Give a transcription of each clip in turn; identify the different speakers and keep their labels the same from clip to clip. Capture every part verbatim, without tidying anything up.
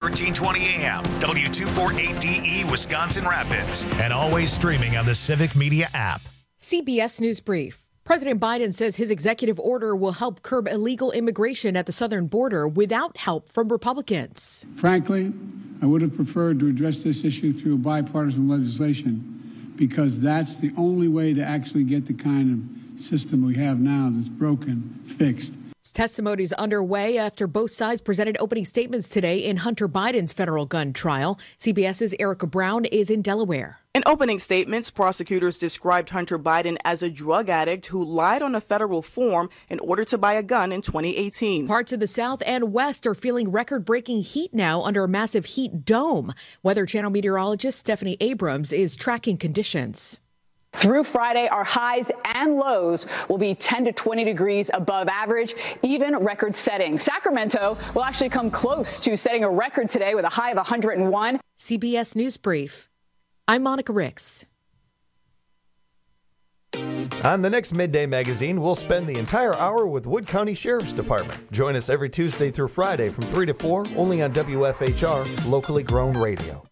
Speaker 1: thirteen twenty A M, W two forty-eight D E, Wisconsin Rapids, and always streaming on the Civic Media app.
Speaker 2: C B S News Brief. President Biden says his executive order will help curb illegal immigration at the southern border without help from Republicans.
Speaker 3: Frankly, I would have preferred to address this issue through bipartisan legislation because that's the only way to actually get the kind of system we have now that's broken fixed.
Speaker 2: Testimony is underway after both sides presented opening statements today in Hunter Biden's federal gun trial. CBS's Erica Brown is in Delaware.
Speaker 4: In opening statements, prosecutors described Hunter Biden as a drug addict who lied on a federal form in order to buy a gun in twenty eighteen.
Speaker 2: Parts of the South and West are feeling record-breaking heat now under a massive heat dome. Weather Channel meteorologist Stephanie Abrams is tracking conditions.
Speaker 5: Through Friday, our highs and lows will be ten to twenty degrees above average, even record setting. Sacramento will actually come close to setting a record today with a high of one hundred one.
Speaker 2: C B S News Brief. I'm Monica Ricks.
Speaker 6: On the next Midday Magazine, we'll spend the entire hour with Wood County Sheriff's Department. Join us every Tuesday through Friday from three to four, only on W F H R, locally grown radio.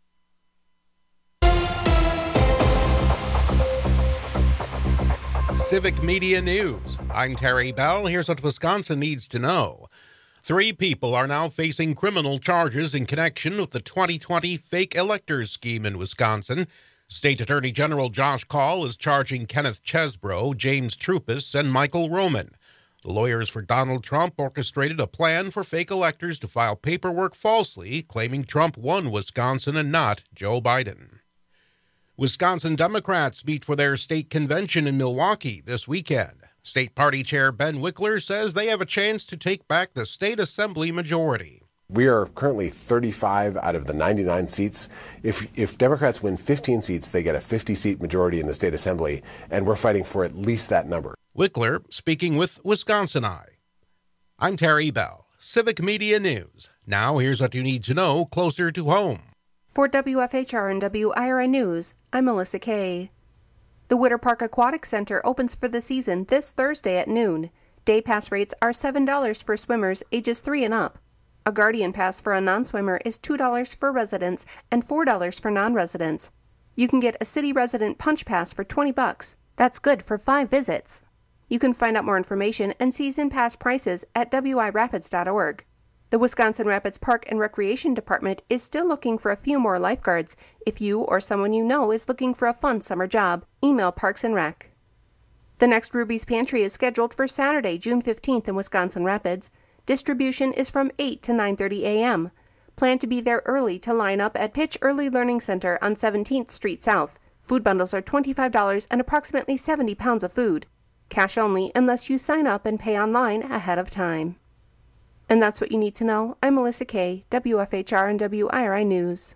Speaker 7: Civic Media News. I'm Terry Bell. Here's what Wisconsin needs to know. Three people are now facing criminal charges in connection with the twenty twenty fake electors scheme in Wisconsin. State Attorney General Josh Kaul is charging Kenneth Chesbro, James Trupus, and Michael Roman. The lawyers for Donald Trump orchestrated a plan for fake electors to file paperwork falsely, claiming Trump won Wisconsin and not Joe Biden. Wisconsin Democrats meet for their state convention in Milwaukee this weekend. State Party Chair Ben Wickler says they have a chance to take back the state assembly majority.
Speaker 8: We are currently thirty-five out of the ninety-nine seats. If if Democrats win fifteen seats, they get a fifty-seat majority in the state assembly, and we're fighting for at least that number.
Speaker 7: Wickler speaking with Wisconsin Eye. I'm Terry Bell, Civic Media News. Now here's what you need to know closer to home.
Speaker 9: For W F H R and W I R I News, I'm Melissa Kay. The Witter Park Aquatic Center opens for the season this Thursday at noon. Day pass rates are seven dollars for swimmers ages three and up. A Guardian Pass for a non-swimmer is two dollars for residents and four dollars for non-residents. You can get a city resident punch pass for twenty bucks. That's good for five visits. You can find out more information and season pass prices at W I rapids dot org. The Wisconsin Rapids Park and Recreation Department is still looking for a few more lifeguards. If you or someone you know is looking for a fun summer job, email Parks and Rec. The next Ruby's Pantry is scheduled for Saturday, June fifteenth in Wisconsin Rapids. Distribution is from eight to nine thirty a.m. Plan to be there early to line up at Pitch Early Learning Center on seventeenth Street South. Food bundles are twenty-five dollars and approximately seventy pounds of food. Cash only unless you sign up and pay online ahead of time. And that's what you need to know. I'm Melissa Kay, W F H R and W I R I News.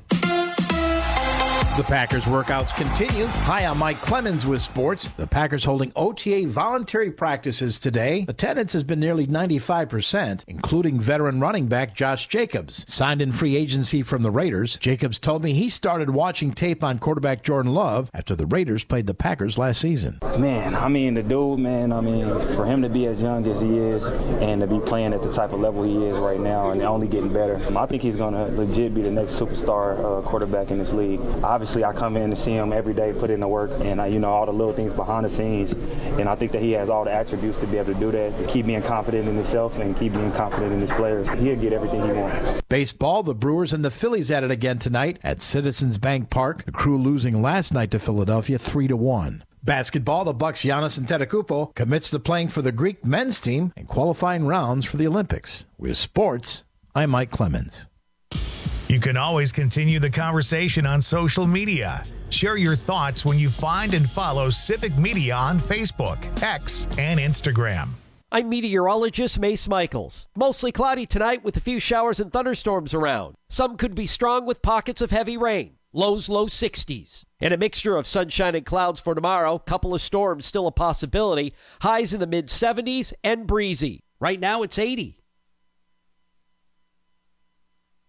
Speaker 10: The Packers workouts continue. Hi, I'm Mike Clemens with sports. The Packers holding O T A voluntary practices today. Attendance has been nearly ninety-five percent, including veteran running back Josh Jacobs. Signed in free agency from the Raiders, Jacobs told me he started watching tape on quarterback Jordan Love after the Raiders played the Packers last season.
Speaker 11: Man, I mean, the dude, man, I mean, for him to be as young as he is and to be playing at the type of level he is right now and only getting better, I think he's going to legit be the next superstar uh, quarterback in this league. Obviously, I come in to see him every day, put in the work, and, uh, you know, all the little things behind the scenes. And I think that he has all the attributes to be able to do that, to keep being confident in himself and keep being confident in his players. He'll get everything he wants.
Speaker 10: Baseball, the Brewers and the Phillies at it again tonight at Citizens Bank Park. The Crew losing last night to Philadelphia three to one. Basketball, the Bucks' Giannis Antetokounmpo commits to playing for the Greek men's team in qualifying rounds for the Olympics. With sports, I'm Mike Clemens.
Speaker 1: You can always continue the conversation on social media. Share your thoughts when you find and follow Civic Media on Facebook, X, and Instagram.
Speaker 12: I'm meteorologist Mace Michaels. Mostly cloudy tonight with a few showers and thunderstorms around. Some could be strong with pockets of heavy rain. Lows low sixties. And a mixture of sunshine and clouds for tomorrow. Couple of storms still a possibility. Highs in the mid seventies and breezy. Right now it's eighty.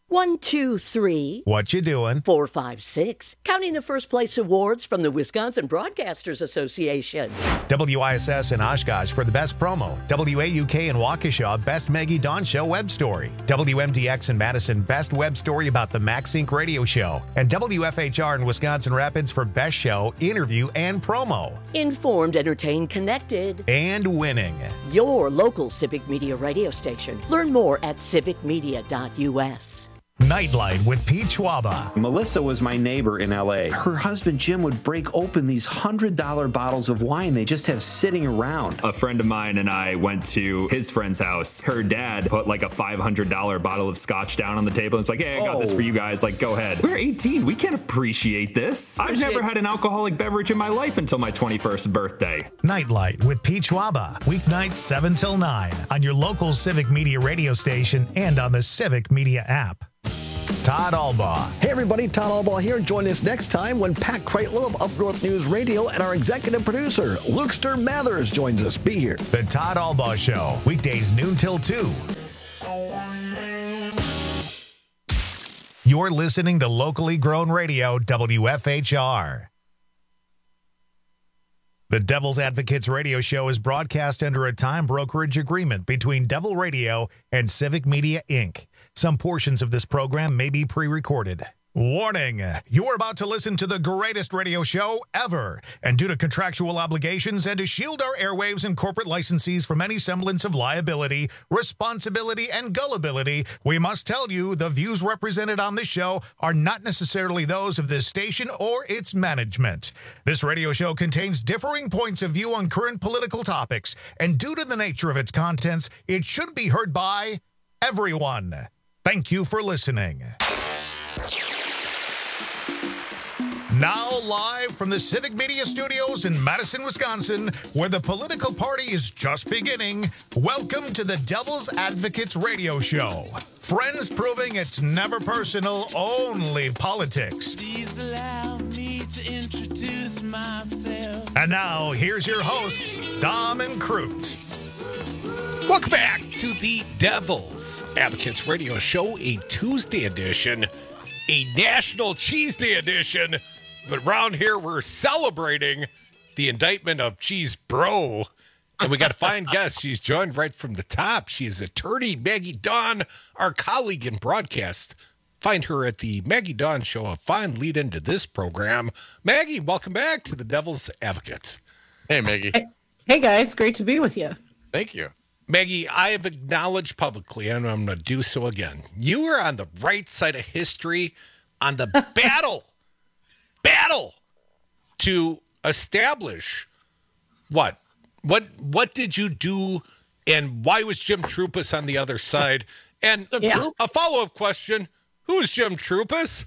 Speaker 13: One, two, three.
Speaker 1: What you doing?
Speaker 13: Four, five, six. Counting the first place awards from the Wisconsin Broadcasters Association.
Speaker 1: W I S S in Oshkosh for the best promo. W A U K in Waukesha, best Maggie Dawn Show web story. W M D X in Madison, best web story about the Max Inc radio show. And W F H R in Wisconsin Rapids for best show, interview, and promo.
Speaker 13: Informed, entertained, connected.
Speaker 1: And winning.
Speaker 13: Your local Civic Media radio station. Learn more at civic media dot U S.
Speaker 1: Nightlight with Pete Schwaba.
Speaker 14: Melissa was my neighbor in L A. Her husband Jim would break open these one hundred dollar bottles of wine they just have sitting around.
Speaker 15: A friend of mine and I went to his friend's house. Her dad put like a five hundred dollar bottle of scotch down on the table and was like, hey, I got oh. this for you guys. Like, go ahead. We're eighteen. We can't appreciate this. I've never had an alcoholic beverage in my life until my twenty-first birthday.
Speaker 1: Nightlight with Pete Schwaba. Weeknights seven till nine on your local Civic Media radio station and on the Civic Media app. Todd Albaugh.
Speaker 16: Hey everybody, Todd Albaugh here. Join us next time when Pat Kreitler of Up North News Radio and our executive producer, Lukester Mathers, joins us. Be here.
Speaker 1: The Todd Albaugh Show, weekdays noon till two. You're listening to locally grown radio, W F H R. The Devil's Advocates radio show is broadcast under a time brokerage agreement between Devil Radio and Civic Media, Incorporated. Some portions of this program may be pre-recorded. Warning, you're about to listen to the greatest radio show ever. And due to contractual obligations and to shield our airwaves and corporate licensees from any semblance of liability, responsibility, and gullibility, we must tell you the views represented on this show are not necessarily those of this station or its management. This radio show contains differing points of view on current political topics, and due to the nature of its contents, it should be heard by everyone. Thank you for listening. Now live from the Civic Media Studios in Madison, Wisconsin, where the political party is just beginning, welcome to the Devil's Advocates radio show. Friends proving it's never personal, only politics.
Speaker 17: Please allow me to introduce myself.
Speaker 1: And now, here's your hosts, Dom and Crute.
Speaker 7: Welcome back to the Devil's Advocates radio show, a Tuesday edition, a National Cheese Day edition. But around here, we're celebrating the indictment of Cheese Bro. And we got a fine guest. She's joined right from the top. She is attorney Maggie Dawn, our colleague in broadcast. Find her at the Maggie Dawn Show, a fine lead into this program. Maggie, welcome back to the Devil's Advocates.
Speaker 18: Hey, Maggie.
Speaker 19: Hey, hey guys. Great to be with you.
Speaker 18: Thank you.
Speaker 7: Maggie, I have acknowledged publicly, and I'm going to do so again. You were on the right side of history on the battle. Battle to establish what? What what did you do, and why was Jim Troupis on the other side? And yeah. a follow-up question, who is Jim Troupis?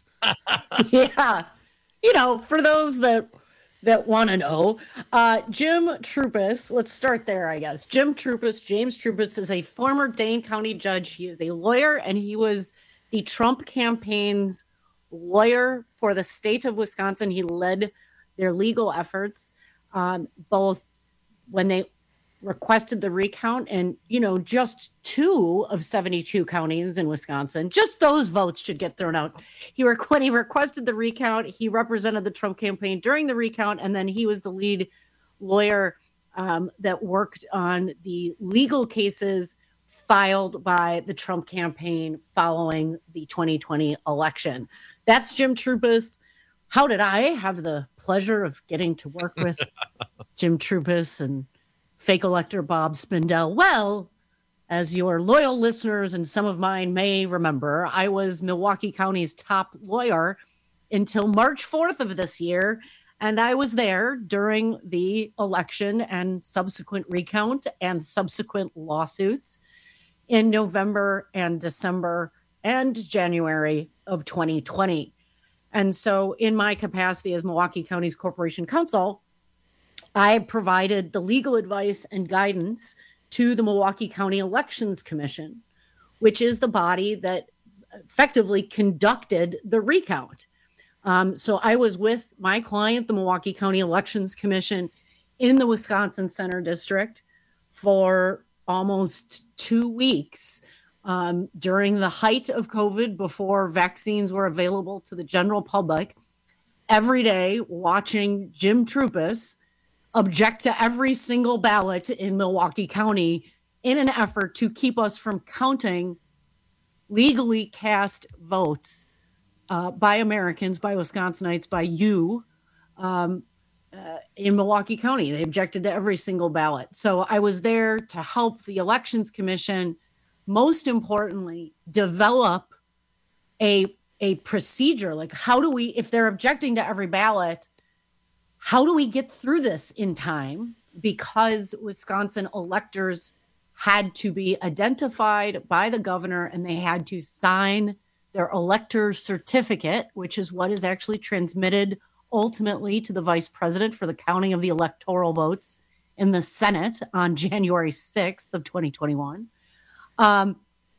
Speaker 19: Yeah. You know, for those that that want to know, uh, Jim Troupis, let's start there, I guess. Jim Troupis, James Troupis is a former Dane County judge. He is a lawyer, and he was the Trump campaign's lawyer for the state of Wisconsin. He led their legal efforts, um, both when they requested the recount and, you know, just two of seventy-two counties in Wisconsin, just those votes should get thrown out. He rec- when he requested the recount, he represented the Trump campaign during the recount, and then he was the lead lawyer um, that worked on the legal cases filed by the Trump campaign following the twenty twenty election. That's Jim Troupis. How did I have the pleasure of getting to work with Jim Troupis and fake elector Bob Spindell? Well, as your loyal listeners and some of mine may remember, I was Milwaukee County's top lawyer until March fourth of this year, and I was there during the election and subsequent recount and subsequent lawsuits in November and December and January of twenty twenty. And so in my capacity as Milwaukee County's Corporation Counsel, I provided the legal advice and guidance to the Milwaukee County Elections Commission, which is the body that effectively conducted the recount. Um, so I was with my client, the Milwaukee County Elections Commission, in the Wisconsin Center District for almost two weeks um, during the height of COVID, before vaccines were available to the general public, every day watching Jim Troupis object to every single ballot in Milwaukee County in an effort to keep us from counting legally cast votes uh, by Americans, by Wisconsinites, by you um, uh, in Milwaukee County. They objected to every single ballot. So I was there to help the Elections Commission, most importantly, develop a, a procedure. Like, how do we, if they're objecting to every ballot, how do we get through this in time? Because Wisconsin electors had to be identified by the governor and they had to sign their elector certificate, which is what is actually transmitted ultimately to the vice president for the counting of the electoral votes in the Senate on January sixth of twenty twenty-one. Um,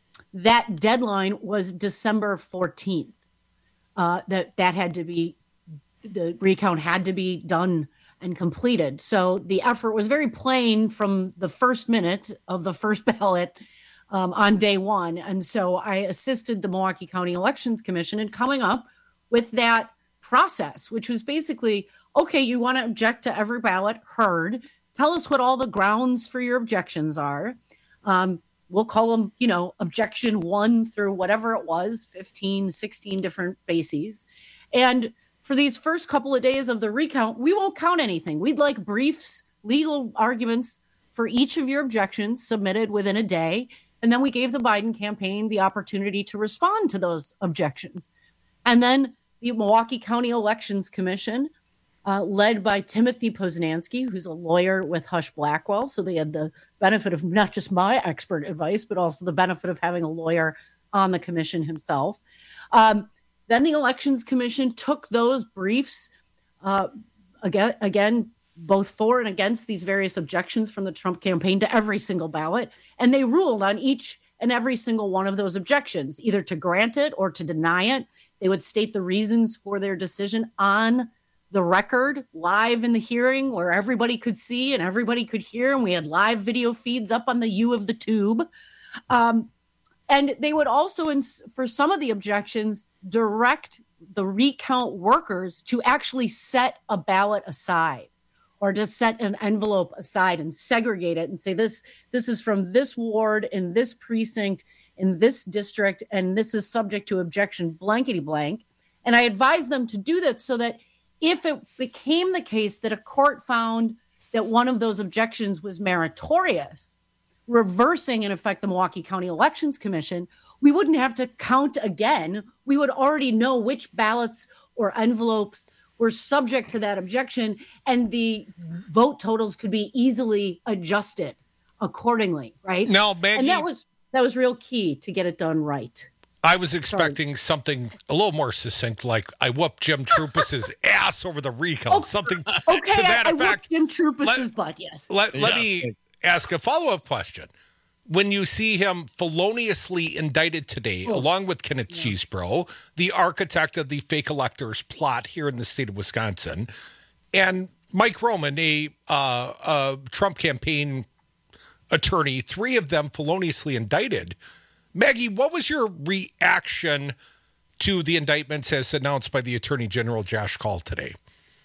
Speaker 19: that deadline was December fourteenth. Uh, that, that had to be, the recount had to be done and completed. So the effort was very plain from the first minute of the first ballot um, on day one. And so I assisted the Milwaukee County Elections Commission in coming up with that process, which was basically, okay, you want to object to every ballot, heard. Tell us what all the grounds for your objections are. Um, we'll call them, you know, objection one through whatever it was, fifteen, sixteen different bases. And for these first couple of days of the recount, we won't count anything. We'd like briefs, legal arguments for each of your objections submitted within a day. And then we gave the Biden campaign the opportunity to respond to those objections. And then the Milwaukee County Elections Commission, uh, led by Timothy Poznansky, who's a lawyer with Hush Blackwell. So they had the benefit of not just my expert advice, but also the benefit of having a lawyer on the commission himself. Um, Then the Elections Commission took those briefs, uh, again, again, both for and against these various objections from the Trump campaign to every single ballot, and they ruled on each and every single one of those objections, either to grant it or to deny it. They would state the reasons for their decision on the record, live in the hearing, where everybody could see and everybody could hear, and we had live video feeds up on the U of the tube. Um, And they would also, for some of the objections, direct the recount workers to actually set a ballot aside or to set an envelope aside and segregate it and say, this, this is from this ward in this precinct in this district, and this is subject to objection blankety blank. And I advised them to do that so that if it became the case that a court found that one of those objections was meritorious, reversing, in effect, the Milwaukee County Elections Commission, we wouldn't have to count again. We would already know which ballots or envelopes were subject to that objection, and the vote totals could be easily adjusted accordingly, right?
Speaker 18: Now, Maggie,
Speaker 19: and that was that was real key to get it done right.
Speaker 18: I was expecting Sorry. something a little more succinct, like I whooped Jim Troupis' ass over the recount. Oh, something
Speaker 19: okay,
Speaker 18: to that
Speaker 19: I, I
Speaker 18: effect.
Speaker 19: whooped Jim Troupis' butt, yes.
Speaker 18: Let, let
Speaker 7: Yeah.
Speaker 18: me ask a follow-up question. When you see him feloniously indicted today, oh. along with Kenneth yeah. Chesebro, the architect of the fake electors plot here in the state of Wisconsin, and Mike Roman, a, uh, a Trump campaign attorney, three of them feloniously indicted. Maggie, what was your reaction to the indictments as announced by the Attorney General Josh Kaul today?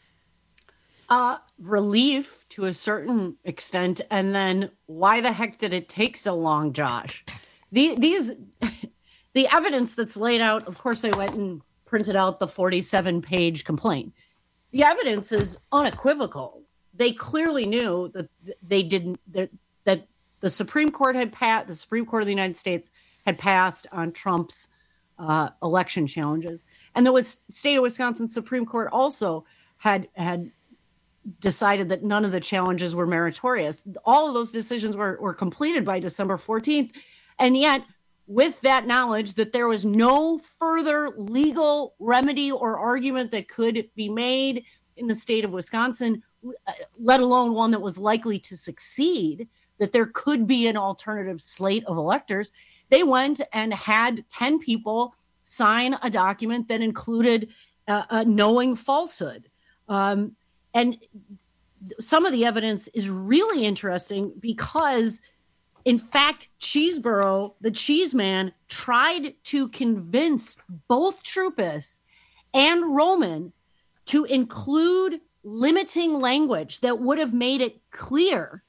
Speaker 19: Uh, relief to a certain extent. And then why the heck did it take so long, Josh? The, these, the evidence that's laid out, of course, I went and printed out the forty-seven page complaint. The evidence is unequivocal. They clearly knew that they didn't, that, that the Supreme Court had passed, the Supreme Court of the United States had passed on Trump's uh, election challenges. And the state of Wisconsin Supreme Court also had, had, decided that none of the challenges were meritorious. All of those decisions were, were completed by December fourteenth. And yet, with that knowledge that there was no further legal remedy or argument that could be made in the state of Wisconsin, let alone one that was likely to succeed, that there could be an alternative slate of electors, they went and had ten people sign a document that included uh, a knowing falsehood. Um, And some of the evidence is really interesting because In fact, Cheeseborough, the cheese man, tried to convince both Troupis and Roman to include limiting language that would have made it clear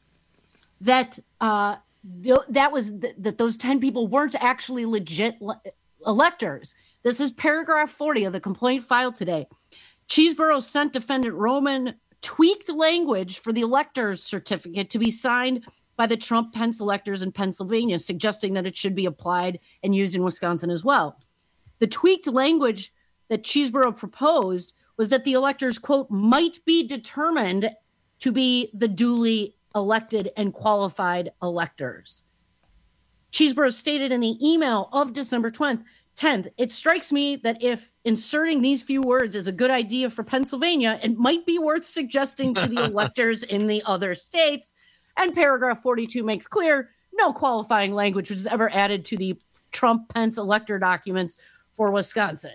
Speaker 19: that uh, th- that was th- that those ten people weren't actually legit le- electors. This is paragraph forty of the complaint filed today. Cheeseborough sent defendant Roman tweaked language for the elector's certificate to be signed by the Trump-Pence electors in Pennsylvania, suggesting that it should be applied and used in Wisconsin as well. The tweaked language that Cheeseborough proposed was that the electors, quote, might be determined to be the duly elected and qualified electors. Cheeseborough stated in the email of December tenth, it strikes me that if inserting these few words is a good idea for Pennsylvania, it might be worth suggesting to the electors in the other states. And paragraph forty-two makes clear no qualifying language was ever added to the Trump-Pence elector documents for Wisconsin.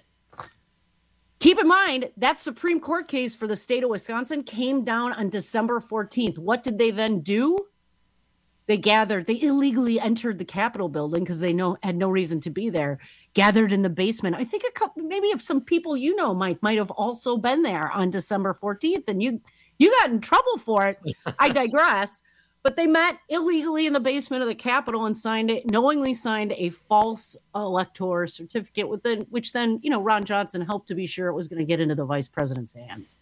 Speaker 19: Keep in mind, that Supreme Court case for the state of Wisconsin came down on December fourteenth. What did they then do? They gathered, they illegally entered the Capitol building because they know, had no reason to be there, gathered in the basement. I think a couple, maybe if some people you know, Mike, might have also been there on December fourteenth, and you, you got in trouble for it. I digress. But they met illegally in the basement of the Capitol and signed it, knowingly signed a false elector certificate, with the, which then, you know, Ron Johnson helped to be sure it was going to get into the vice president's hands.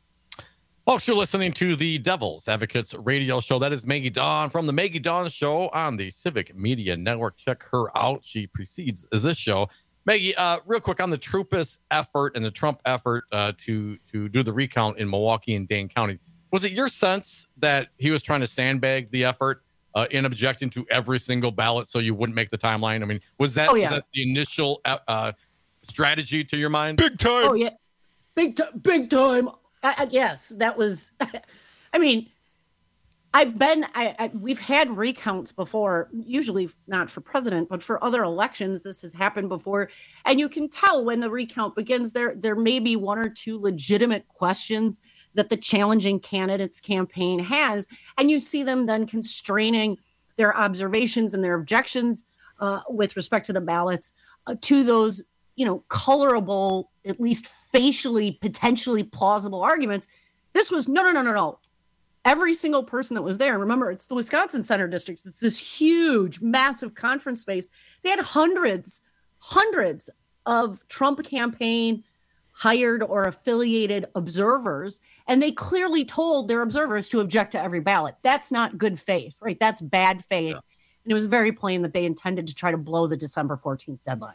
Speaker 20: Folks, you're listening to the Devil's Advocates radio show. That is Maggie Dawn from the Maggie Dawn Show on the Civic Media Network. Check her out. She precedes this show. Maggie, uh, real quick on the Troupis effort and the Trump effort uh, to to do the recount in Milwaukee and Dane County. Was it your sense that he was trying to sandbag the effort uh, in objecting to every single ballot so you wouldn't make the timeline? I mean, was that,
Speaker 19: oh, yeah.
Speaker 20: was that the initial uh, strategy to your mind?
Speaker 18: Big time.
Speaker 19: Oh, yeah. Big, t- big time. Uh, uh, yes, that was, I mean, I've been, I, I, we've had recounts before, usually not for president, but for other elections. This has happened before. And you can tell when the recount begins, there, there may be one or two legitimate questions that the challenging candidate's campaign has. And you see them then constraining their observations and their objections uh, with respect to the ballots uh, to those, you know, colorable, at least facially, potentially plausible arguments. This was, no, no, no, no, no. Every single person that was there, remember, it's the Wisconsin Center District. It's this huge, massive conference space. They had hundreds, hundreds of Trump campaign hired or affiliated observers, and they clearly told their observers to object to every ballot. That's not good faith, right? That's bad faith. Yeah. And it was very plain that they intended to try to blow the December fourteenth deadline.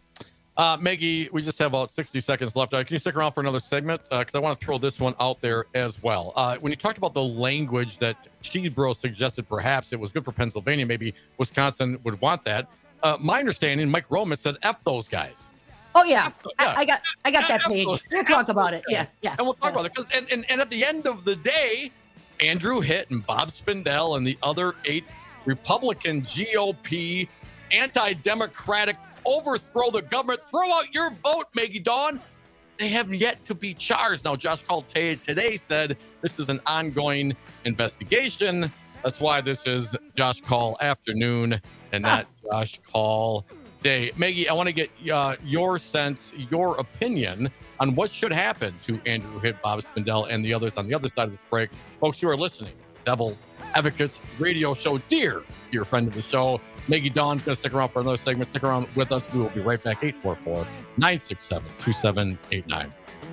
Speaker 20: Uh, Maggie, we just have about sixty seconds left. Uh, can you stick around for another segment? Because uh, I want to throw this one out there as well. Uh, when you talked about the language that Cheeseborough suggested, perhaps it was good for Pennsylvania, maybe Wisconsin would want that. Uh, my understanding, Mike Roman said, F those guys.
Speaker 19: Oh, yeah. I, I got I got that page. We'll talk about it. Yeah, yeah.
Speaker 20: And we'll talk about it. Because and, and, and at the end of the day, Andrew Hitt and Bob Spindell and the other eight Republican G O P anti-democratic overthrow the government, throw out your vote, Maggie Dawn. They have yet to be charged. Now, Josh Call today said this is an ongoing investigation. That's why this is Josh Call afternoon and not Josh Call day. Maggie, I want to get uh, your sense, your opinion on what should happen to Andrew Hitt, Bob Spindell, and the others on the other side of this break. Folks who are listening, Devil's Advocates radio show, dear, dear friend of the show, Maggie Dawn's going to stick around for another segment. Stick around with us. We will be right back. eight four four, nine six seven, two seven eight nine.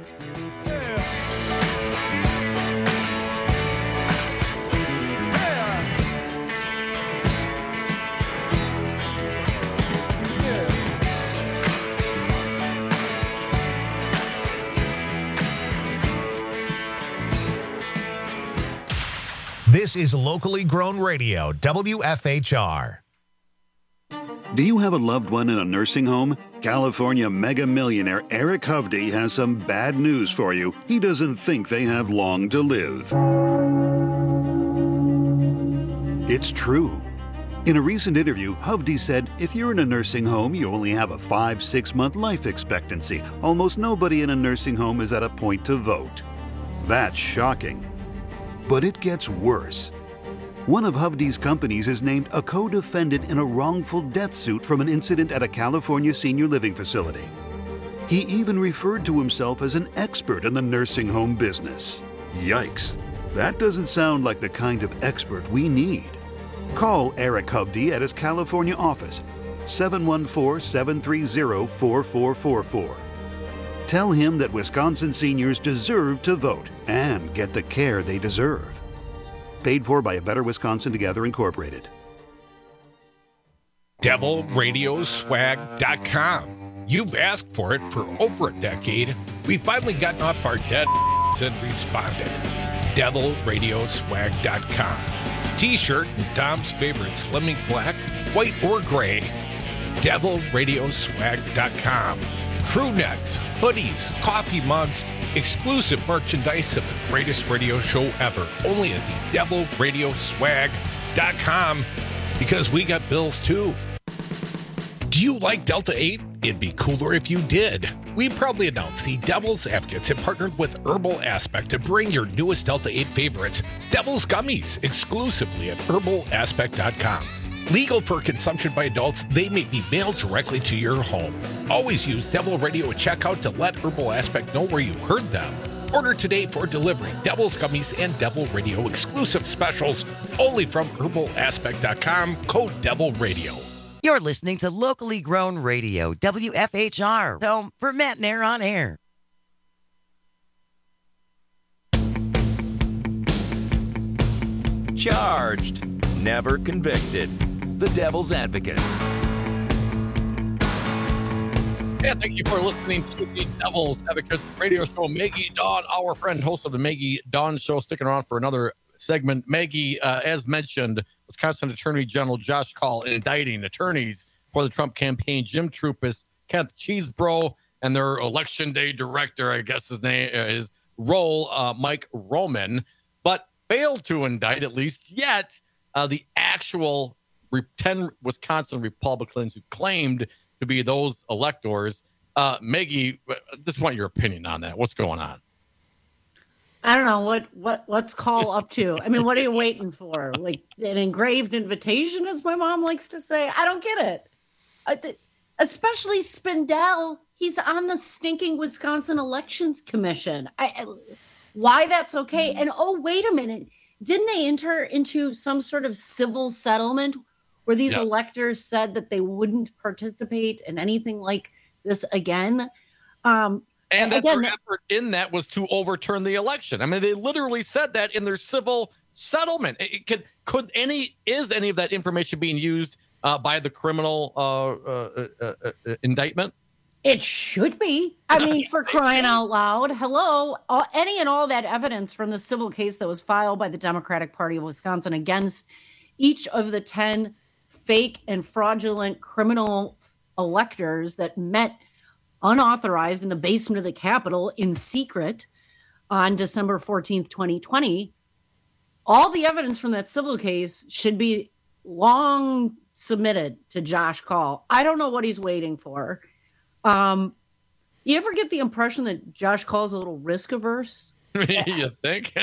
Speaker 1: This is locally grown radio, W F H R.
Speaker 21: Do you have a loved one in a nursing home? California mega millionaire Eric Hovde has some bad news for you. He doesn't think they have long to live. It's true. In a recent interview, Hovde said, if you're in a nursing home, you only have a five, six month life expectancy. Almost nobody in a nursing home is at a point to vote. That's shocking. But it gets worse. One of Hovde's companies is named a co-defendant in a wrongful death suit from an incident at a California senior living facility. He even referred to himself as an expert in the nursing home business. Yikes, that doesn't sound like the kind of expert we need. Call Eric Hovde at his California office, seven one four, seven three zero, four four four four. Tell him that Wisconsin seniors deserve to vote and get the care they deserve. Paid for by A Better Wisconsin Together Incorporated.
Speaker 18: devil radio swag dot com. You've asked for it for over a decade. We've finally gotten off our dead and responded. devil radio swag dot com. T-shirt and Dom's favorite slimming black, white, or gray. devil radio swag dot com. Crew necks, hoodies, coffee mugs, exclusive merchandise of the greatest radio show ever. Only at the devil radio swag dot com, because we got bills too. Do you like Delta eight? It'd be cooler if you did. We proudly announced the Devil's Advocates have partnered with Herbal Aspect to bring your newest Delta eight favorites, Devil's Gummies, exclusively at herbal aspect dot com. Legal for consumption by adults, they may be mailed directly to your home. Always use Devil Radio at checkout to let Herbal Aspect know where you heard them. Order today for delivery. Devil's Gummies and Devil Radio exclusive specials only from herbal aspect dot com, code Devil Radio.
Speaker 3: You're listening to locally grown radio, W F H R, home for Matt and Air on Air.
Speaker 22: Charged, never convicted. The Devil's Advocates.
Speaker 20: Yeah, thank you for listening to the Devil's Advocates radio show. Maggie Dawn, our friend, host of the Maggie Dawn Show, sticking around for another segment. Maggie, uh, as mentioned, Wisconsin Attorney General Josh Kaul indicting attorneys for the Trump campaign, Jim Troupis, Kenneth Chesebro, and their election day director, I guess his name, uh, his role, uh, Mike Roman, but failed to indict, at least yet, uh, the actual re- ten Wisconsin Republicans who claimed to be those electors. Uh, Maggie, I just want your opinion on that. What's going on?
Speaker 19: I don't know what what what's Kaul up to. I mean, what are you waiting for? Like an engraved invitation, as my mom likes to say. I don't get it. I th- especially Spindell. He's on the stinking Wisconsin Elections Commission. I, I, why that's okay? And oh, wait a minute. Didn't they enter into some sort of civil settlement where these
Speaker 20: yes.
Speaker 19: electors said that they wouldn't participate in anything like this again? Um,
Speaker 20: And that
Speaker 19: Again,
Speaker 20: their effort in that was to overturn the election. I mean, they literally said that in their civil settlement. It could, could any, is any of that information being used uh, by the criminal uh, uh, uh, uh, indictment?
Speaker 19: It should be. I mean, for crying out loud. Hello. All, any and all that evidence from the civil case that was filed by the Democratic Party of Wisconsin against each of the ten fake and fraudulent criminal electors that met unauthorized in the basement of the Capitol in secret on December fourteenth, twenty twenty. All the evidence from that civil case should be long submitted to Josh Kaul. I don't know what he's waiting for. Um, you ever get the impression that Josh Kaul's a little risk averse?
Speaker 20: You think?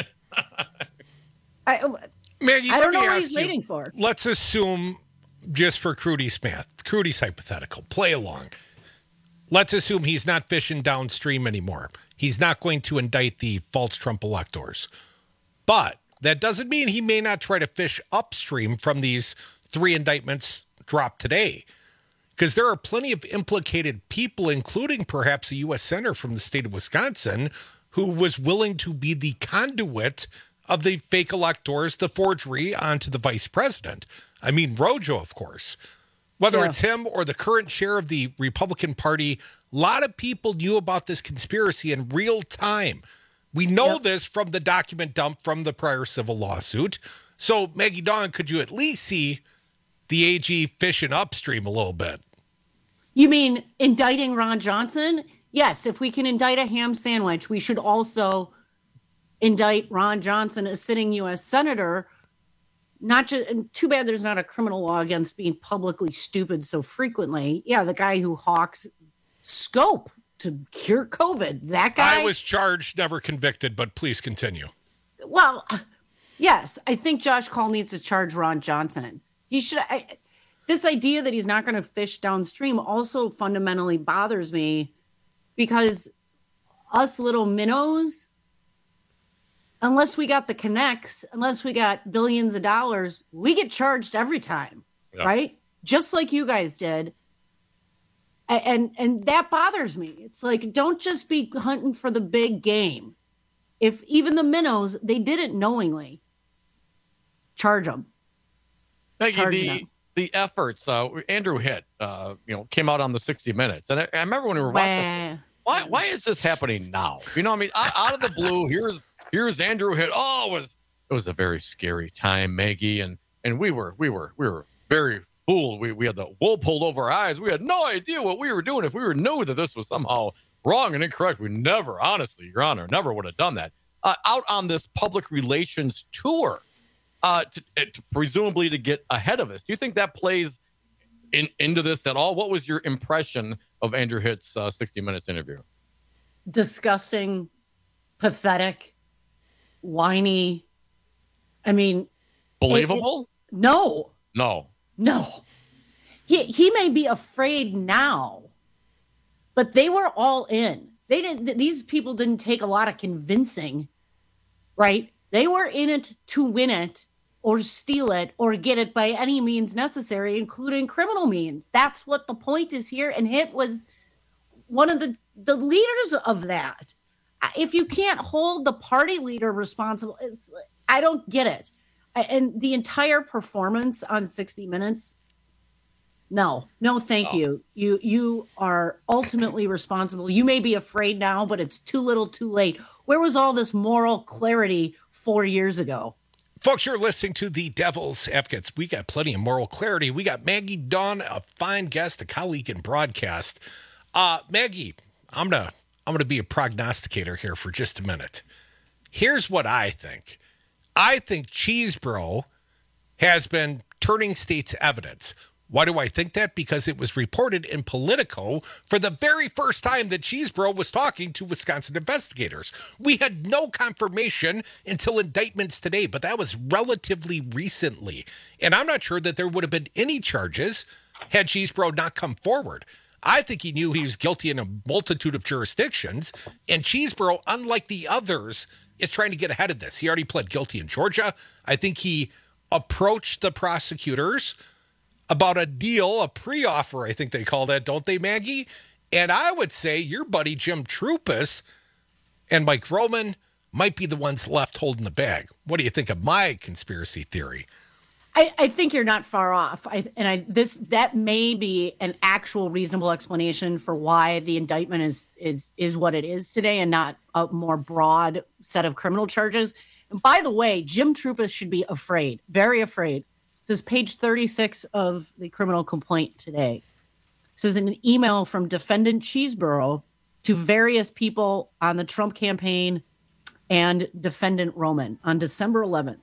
Speaker 19: I,
Speaker 18: Maggie,
Speaker 19: I don't
Speaker 18: let
Speaker 19: know
Speaker 18: me
Speaker 19: what
Speaker 18: ask
Speaker 19: he's
Speaker 18: you,
Speaker 19: waiting for.
Speaker 18: Let's assume, just for Crudy's math, Crudy's hypothetical, play along. Let's assume he's not fishing downstream anymore. He's not going to indict the false Trump electors. But that doesn't mean he may not try to fish upstream from these three indictments dropped today. Because there are plenty of implicated people, including perhaps a U S senator from the state of Wisconsin, who was willing to be the conduit of the fake electors, the forgery onto the vice president. I mean, Rojo, of course. Whether
Speaker 19: Yeah.
Speaker 18: it's him or the current chair of the Republican Party, a lot of people knew about this conspiracy in real time. We know
Speaker 19: Yep.
Speaker 18: this from the document dump from the prior civil lawsuit. So, Maggie Dawn, could you at least see the A G fishing upstream a little bit?
Speaker 19: You mean indicting Ron Johnson? Yes, if we can indict a ham sandwich, we should also indict Ron Johnson, a sitting U S senator. Not just too bad there's not a criminal law against being publicly stupid so frequently. Yeah, the guy who hawked scope to cure COVID. That guy.
Speaker 18: I was charged, never convicted, but please continue.
Speaker 19: Well, Yes, I think Josh Cole needs to charge Ron Johnson. He should. I, this idea that he's not going to fish downstream also fundamentally bothers me because us little minnows, unless we got the connects, unless we got billions of dollars, we get charged every time, yeah. right? Just like you guys did. And and that bothers me. It's like, don't just be hunting for the big game. If even the minnows, they did it knowingly. Charge them.
Speaker 20: Peggy,
Speaker 19: Charge
Speaker 20: the,
Speaker 19: them.
Speaker 20: the efforts, uh, Andrew Hitt, uh, you know, came out on the sixty minutes. And I, I remember when we were watching, why why is this happening now? You know what I mean? Out, out of the blue, here's here's Andrew Hitt. Oh, it was it was a very scary time, Maggie. And and we were we were we were very fooled. We we had the wool pulled over our eyes. We had no idea what we were doing. If we were knew that this was somehow wrong and incorrect, we never, honestly, Your Honor, never would have done that. Uh, out on this public relations tour. Uh, to, to presumably to get ahead of us. Do you think that plays in, into this at all? What was your impression of Andrew Hitt's uh, sixty minutes interview?
Speaker 19: Disgusting, pathetic, whiny. I mean,
Speaker 20: believable?
Speaker 19: It, it, no,
Speaker 20: no,
Speaker 19: no. He he may be afraid now, but they were all in. They didn't. These people didn't take a lot of convincing, right? They were in it to win it or steal it or get it by any means necessary, including criminal means. That's what the point is here. And Hitt was one of the, the leaders of that. If you can't hold the party leader responsible, it's, I don't get it. And the entire performance on sixty minutes, no, no, thank
Speaker 20: Oh.
Speaker 19: you. You you are ultimately responsible. You may be afraid now, but it's too little too late. Where was all this moral clarity four years ago?
Speaker 18: Folks, you're listening to the Devil's Advocates. We got plenty of moral clarity. We got Maggie Dawn, a fine guest, a colleague in broadcast. Uh, Maggie, I'm gonna I'm gonna be a prognosticator here for just a minute. Here's what I think. I think Cheesebro has been turning state's evidence. Why do I think that? Because it was reported in Politico for the very first time that Cheesebro was talking to Wisconsin investigators. We had no confirmation until indictments today, but that was relatively recently. And I'm not sure that there would have been any charges had Cheesebro not come forward. I think he knew he was guilty in a multitude of jurisdictions, and Cheesebro, unlike the others, is trying to get ahead of this. He already pled guilty in Georgia. I think he approached the prosecutors about a deal, a pre-offer, I think they call that, don't they, Maggie? And I would say your buddy Jim Troupis and Mike Roman might be the ones left holding the bag. What do you think of my conspiracy theory?
Speaker 19: I, I think you're not far off. I, and I this that may be an actual reasonable explanation for why the indictment is is is what it is today and not a more broad set of criminal charges. And by the way, Jim Troupis should be afraid, very afraid. This is page thirty-six of the criminal complaint today. This is an email from defendant Cheesebro to various people on the Trump campaign and defendant Roman on December eleventh.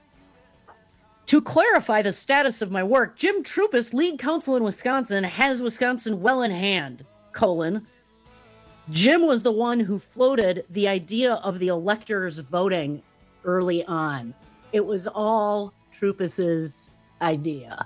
Speaker 19: To clarify the status of my work, Jim Troupis, lead counsel in Wisconsin, has Wisconsin well in hand, colon. Jim was the one who floated the idea of the electors voting early on. It was all Troupis's idea.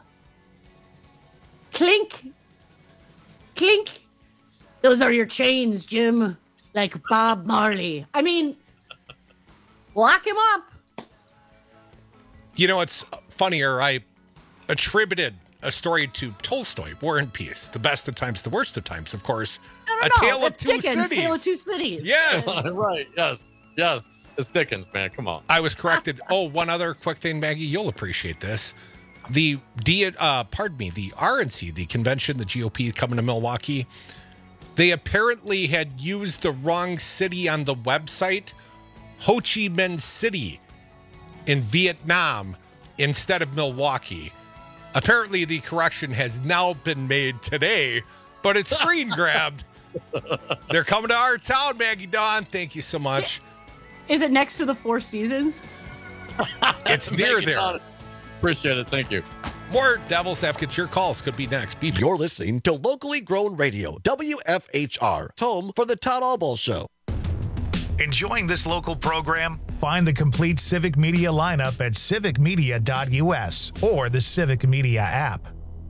Speaker 19: Clink. Clink. Those are your chains, Jim. Like Bob Marley. I mean, lock him up.
Speaker 18: You know, it's funnier. I attributed a story to Tolstoy, War and Peace, the best of times, the worst of times, of course.
Speaker 19: No, no,
Speaker 18: a
Speaker 19: no.
Speaker 18: Tale
Speaker 19: That's
Speaker 18: of Two
Speaker 19: Dickens,
Speaker 18: Cities.
Speaker 19: Tale of Two Cities.
Speaker 18: Yes.
Speaker 20: Right. Yes. Yes. It's Dickens, man. Come on.
Speaker 18: I was corrected. Oh, one other quick thing, Maggie. You'll appreciate this. The D, uh, pardon me, the R N C, the convention, the G O P coming to Milwaukee, they apparently had used the wrong city on the website, Ho Chi Minh City in Vietnam instead of Milwaukee. Apparently, the correction has now been made today, but it's screen grabbed. They're coming to our town, Maggie Dawn. Thank you so much.
Speaker 19: Is it next to the Four Seasons?
Speaker 18: It's near
Speaker 20: Maggie
Speaker 18: there.
Speaker 20: Dawn. Appreciate it. Thank you.
Speaker 18: More Devil's Advocates. Your calls could be next. Beep.
Speaker 16: You're listening to Locally Grown Radio, W F H R, home for the Todd Albaugh Show.
Speaker 1: Enjoying this local program? Find the complete Civic Media lineup at civic media dot u s or the Civic Media app.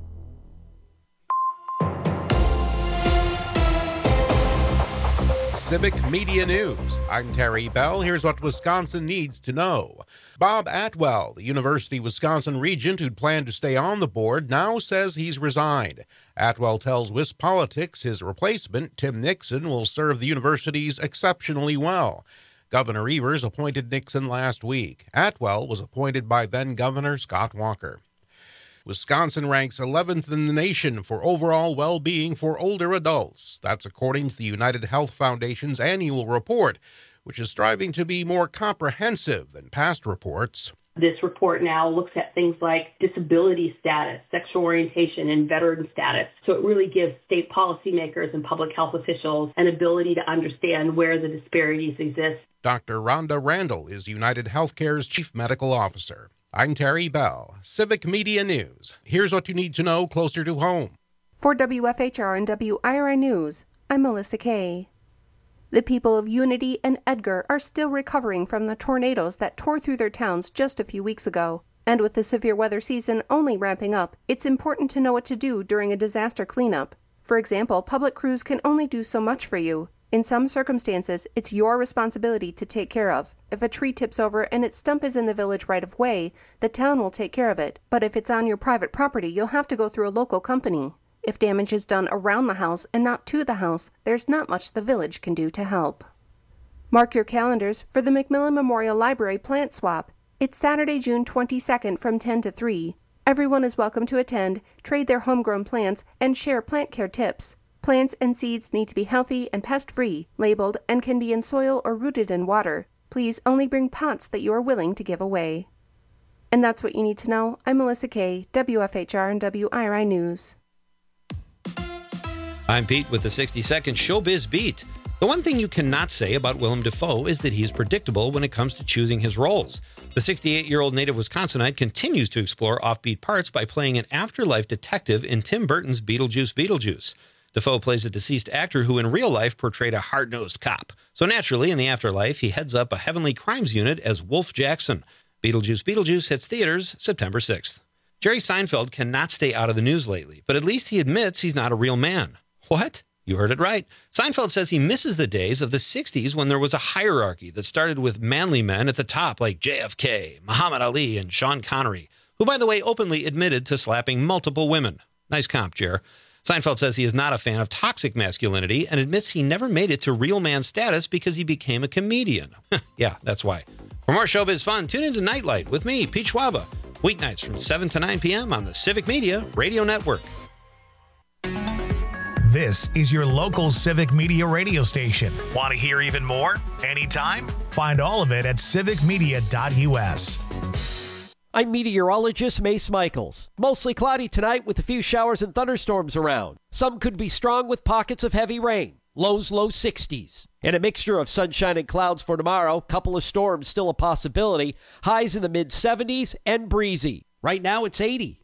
Speaker 7: Civic Media News. I'm Terry Bell. Here's what Wisconsin needs to know. Bob Atwell, the University of Wisconsin regent who'd planned to stay on the board, now says he's resigned. Atwell tells WisPolitics his replacement, Tim Nixon, will serve the universities exceptionally well. Governor Evers appointed Nixon last week. Atwell was appointed by then-Governor Scott Walker. Wisconsin ranks eleventh in the nation for overall well-being for older adults. That's according to the United Health Foundation's annual report, which is striving to be more comprehensive than past reports.
Speaker 4: This report now looks at things like disability status, sexual orientation, and veteran status. So it really gives state policymakers and public health officials an ability to understand where the disparities exist.
Speaker 7: Doctor Rhonda Randall is United Healthcare's Chief Medical Officer. I'm Terry Bell, Civic Media News. Here's what you need to know closer to home.
Speaker 9: For W F H R and W I R I News, I'm Melissa Kay. The people of Unity and Edgar are still recovering from the tornadoes that tore through their towns just a few weeks ago. And with the severe weather season only ramping up, it's important to know what to do during a disaster cleanup. For example, public crews can only do so much for you. In some circumstances, it's your responsibility to take care of. If a tree tips over and its stump is in the village right-of-way, the town will take care of it. But if it's on your private property, you'll have to go through a local company. If damage is done around the house and not to the house, there's not much the village can do to help. Mark your calendars for the Macmillan Memorial Library Plant Swap. It's Saturday, June twenty-second from ten to three. Everyone is welcome to attend, trade their homegrown plants, and share plant care tips. Plants and seeds need to be healthy and pest-free, labeled, and can be in soil or rooted in water. Please only bring pots that you are willing to give away. And that's what you need to know. I'm Melissa Kay, W F H R and W I R I News.
Speaker 5: I'm Pete with the sixty-second Showbiz Beat. The one thing you cannot say about Willem Dafoe is that he is predictable when it comes to choosing his roles. The sixty-eight-year-old native Wisconsinite continues to explore offbeat parts by playing an afterlife detective in Tim Burton's Beetlejuice Beetlejuice. Dafoe plays a deceased actor who in real life portrayed a hard-nosed cop. So naturally, in the afterlife, he heads up a heavenly crimes unit as Wolf Jackson. Beetlejuice Beetlejuice hits theaters September sixth. Jerry Seinfeld cannot stay out of the news lately, but at least he admits he's not a real man. What? You heard it right. Seinfeld says he misses the days of the sixties when there was a hierarchy that started with manly men at the top like J F K, Muhammad Ali, and Sean Connery, who, by the way, openly admitted to slapping multiple women. Nice comp, Jer. Seinfeld says he is not a fan of toxic masculinity and admits he never made it to real man status because he became a comedian. Yeah, that's why. For more showbiz fun, tune into Nightlight with me, Pete Schwaba, weeknights from seven to nine p.m. on the Civic Media Radio Network.
Speaker 1: This is your local Civic Media radio station. Want to hear even more? Anytime? Find all of it at civic media dot u s.
Speaker 12: I'm meteorologist Mace Michaels. Mostly cloudy tonight with a few showers and thunderstorms around. Some could be strong with pockets of heavy rain. Lows low sixties. And a mixture of sunshine and clouds for tomorrow. Couple of storms still a possibility. Highs in the mid seventies and breezy. Right now it's eighty.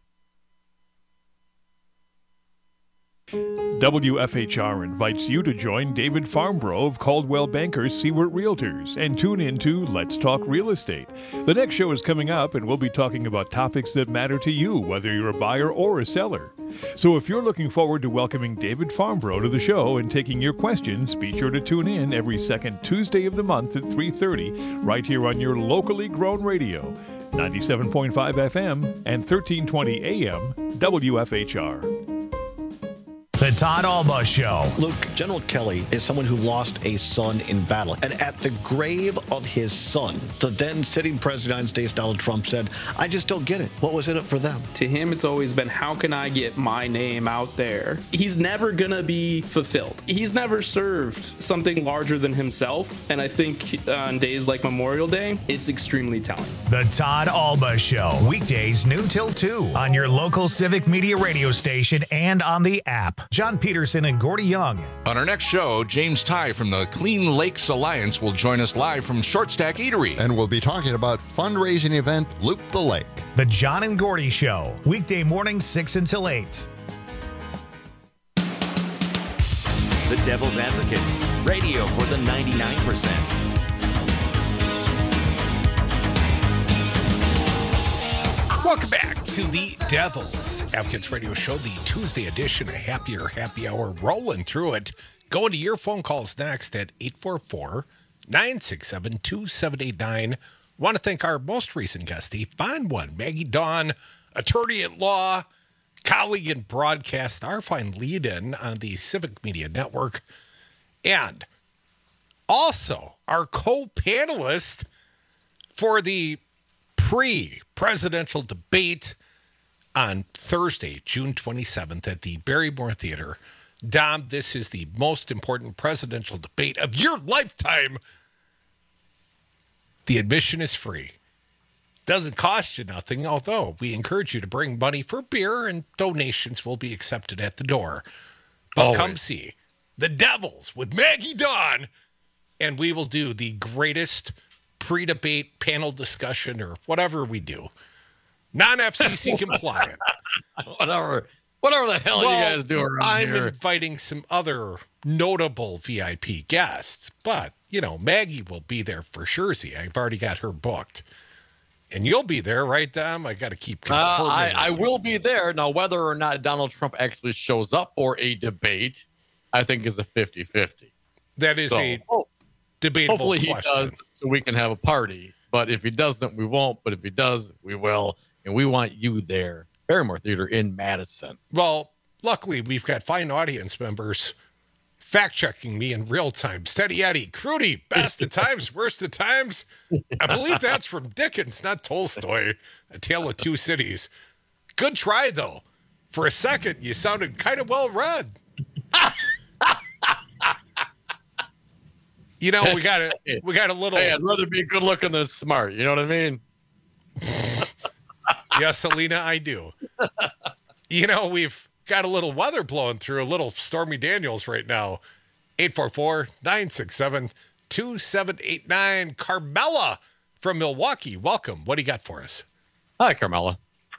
Speaker 23: W F H R invites you to join David Farnborough of Caldwell Bankers Seward Realtors and tune in to Let's Talk Real Estate. The next show is coming up, and we'll be talking about topics that matter to you, whether you're a buyer or a seller. So if you're looking forward to welcoming David Farnborough to the show and taking your questions, be sure to tune in every second Tuesday of the month at three thirty, right here on your locally grown radio, ninety-seven point five F M and thirteen twenty A M W F H R.
Speaker 1: The Todd Alba Show.
Speaker 16: Luke, General Kelly is someone who lost a son in battle. And at the grave of his son, the then sitting president of the United States, Donald Trump, said, I just don't get it. What was in it for them?
Speaker 24: To him, it's always been, how can I get my name out there? He's never going to be fulfilled. He's never served something larger than himself. And I think on days like Memorial Day, it's extremely telling.
Speaker 1: The Todd Alba Show. Weekdays noon till two on your local Civic Media radio station and on the app. John Peterson and Gordy Young.
Speaker 25: On our next show, James Ty from the Clean Lakes Alliance will join us live from Short Stack Eatery.
Speaker 26: And we'll be talking about fundraising event Loop the Lake.
Speaker 1: The John and Gordy Show. Weekday mornings six until eight.
Speaker 22: The Devil's Advocates. Radio for the ninety-nine percent.
Speaker 18: Welcome back to the Devil's Advocates Radio Show, the Tuesday edition, a happier happy hour, rolling through it. Going to your phone calls next at eight four four, nine six seven, two seven eight nine. Want to thank our most recent guest, the fine one, Maggie Dawn, attorney at law, colleague in broadcast, our fine lead-in on the Civic Media Network, and also our co-panelist for the pre-presidential debate on Thursday, June twenty-seventh at the Barrymore Theater. Dom, this is the most important presidential debate of your lifetime. The admission is free. Doesn't cost you nothing, although we encourage you to bring money for beer and donations will be accepted at the door. But
Speaker 20: Always.
Speaker 18: Come see The Devils with Maggie Dawn, and we will do the greatest pre-debate panel discussion or whatever we do. Non-F C C compliant.
Speaker 20: Whatever. Whatever the hell
Speaker 18: Well,
Speaker 20: you guys do around
Speaker 18: I'm
Speaker 20: here.
Speaker 18: inviting some other notable V I P guests, but, you know, Maggie will be there for sure. See, I've already got her booked. And you'll be there, right, Dom? I got to keep
Speaker 20: Uh,
Speaker 18: confirming.
Speaker 20: I, I will be there. Now, whether or not Donald Trump actually shows up for a debate, I think is a fifty-fifty.
Speaker 18: That is
Speaker 20: So,
Speaker 18: a
Speaker 20: oh,
Speaker 18: debatable
Speaker 20: hopefully
Speaker 18: question.
Speaker 20: he does, so we can have a party. But if he doesn't, we won't. But if he does, we will. And we want you there. Barrymore Theater in Madison.
Speaker 18: Well, luckily, we've got fine audience members fact-checking me in real time. Steady Eddie, Crudy, best of times, worst of times. I believe that's from Dickens, not Tolstoy, A Tale of Two Cities. Good try, though. For a second, you sounded kind of well-read. You know, we got a, we got a little...
Speaker 20: Hey, I'd rather be good looking than smart. You know what I mean?
Speaker 18: Yes, Alina, I do. You know, we've got a little weather blowing through, a little Stormy Daniels right now. eight four four, nine six seven, two seven eight nine. Carmela from Milwaukee, welcome. What do you got for us?
Speaker 20: Hi, Carmela.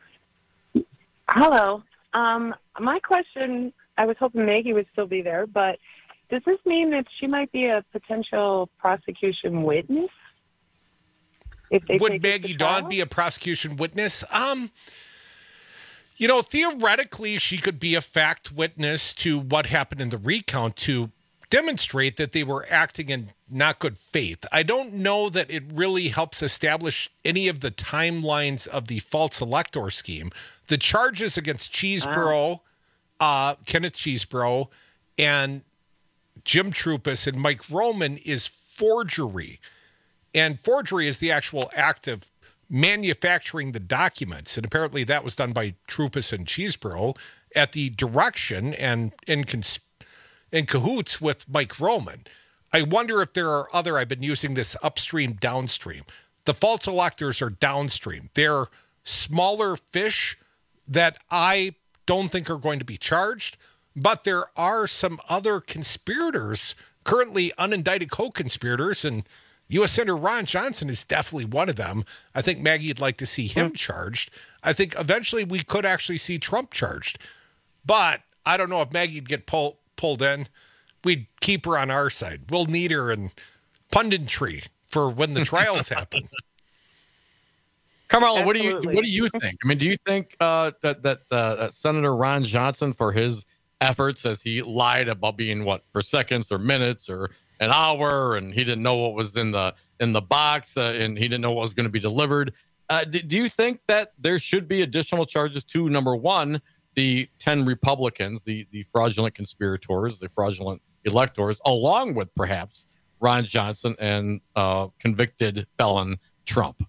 Speaker 2: Hello. Um, my question, I was hoping Maggie would still be there, but does this mean that she might be a potential prosecution witness? If they
Speaker 18: Would
Speaker 2: take it to
Speaker 18: Maggie
Speaker 2: trial?
Speaker 18: Dawn be a prosecution witness? Um, you know, theoretically, she could be a fact witness to what happened in the recount to demonstrate that they were acting in not good faith. I don't know that it really helps establish any of the timelines of the false elector scheme. The charges against Cheeseborough, uh, Kenneth Cheeseborough, and Jim Trupus and Mike Roman is forgery. And forgery is the actual act of manufacturing the documents. And apparently that was done by Trupus and Cheeseborough at the direction and in, cons- in cahoots with Mike Roman. I wonder if there are other, I've been using this upstream, downstream. The false electors are downstream. They're smaller fish that I don't think are going to be charged, but there are some other conspirators, currently unindicted co-conspirators, and U S Senator Ron Johnson is definitely one of them. I think Maggie'd like to see him charged. I think eventually we could actually see Trump charged. But I don't know if Maggie'd get pull, pulled in. We'd keep her on our side. We'll need her in punditry for when the trials happen.
Speaker 20: Carmela, what do you what do you think? I mean, do you think uh, that that, uh, that Senator Ron Johnson, for his efforts, as he lied about being what for seconds or minutes or an hour, and he didn't know what was in the in the box, uh, and he didn't know what was going to be delivered. Uh, do, do you think that there should be additional charges to, number one, the ten Republicans, the the fraudulent conspirators, the fraudulent electors, along with perhaps Ron Johnson and uh, convicted felon Trump?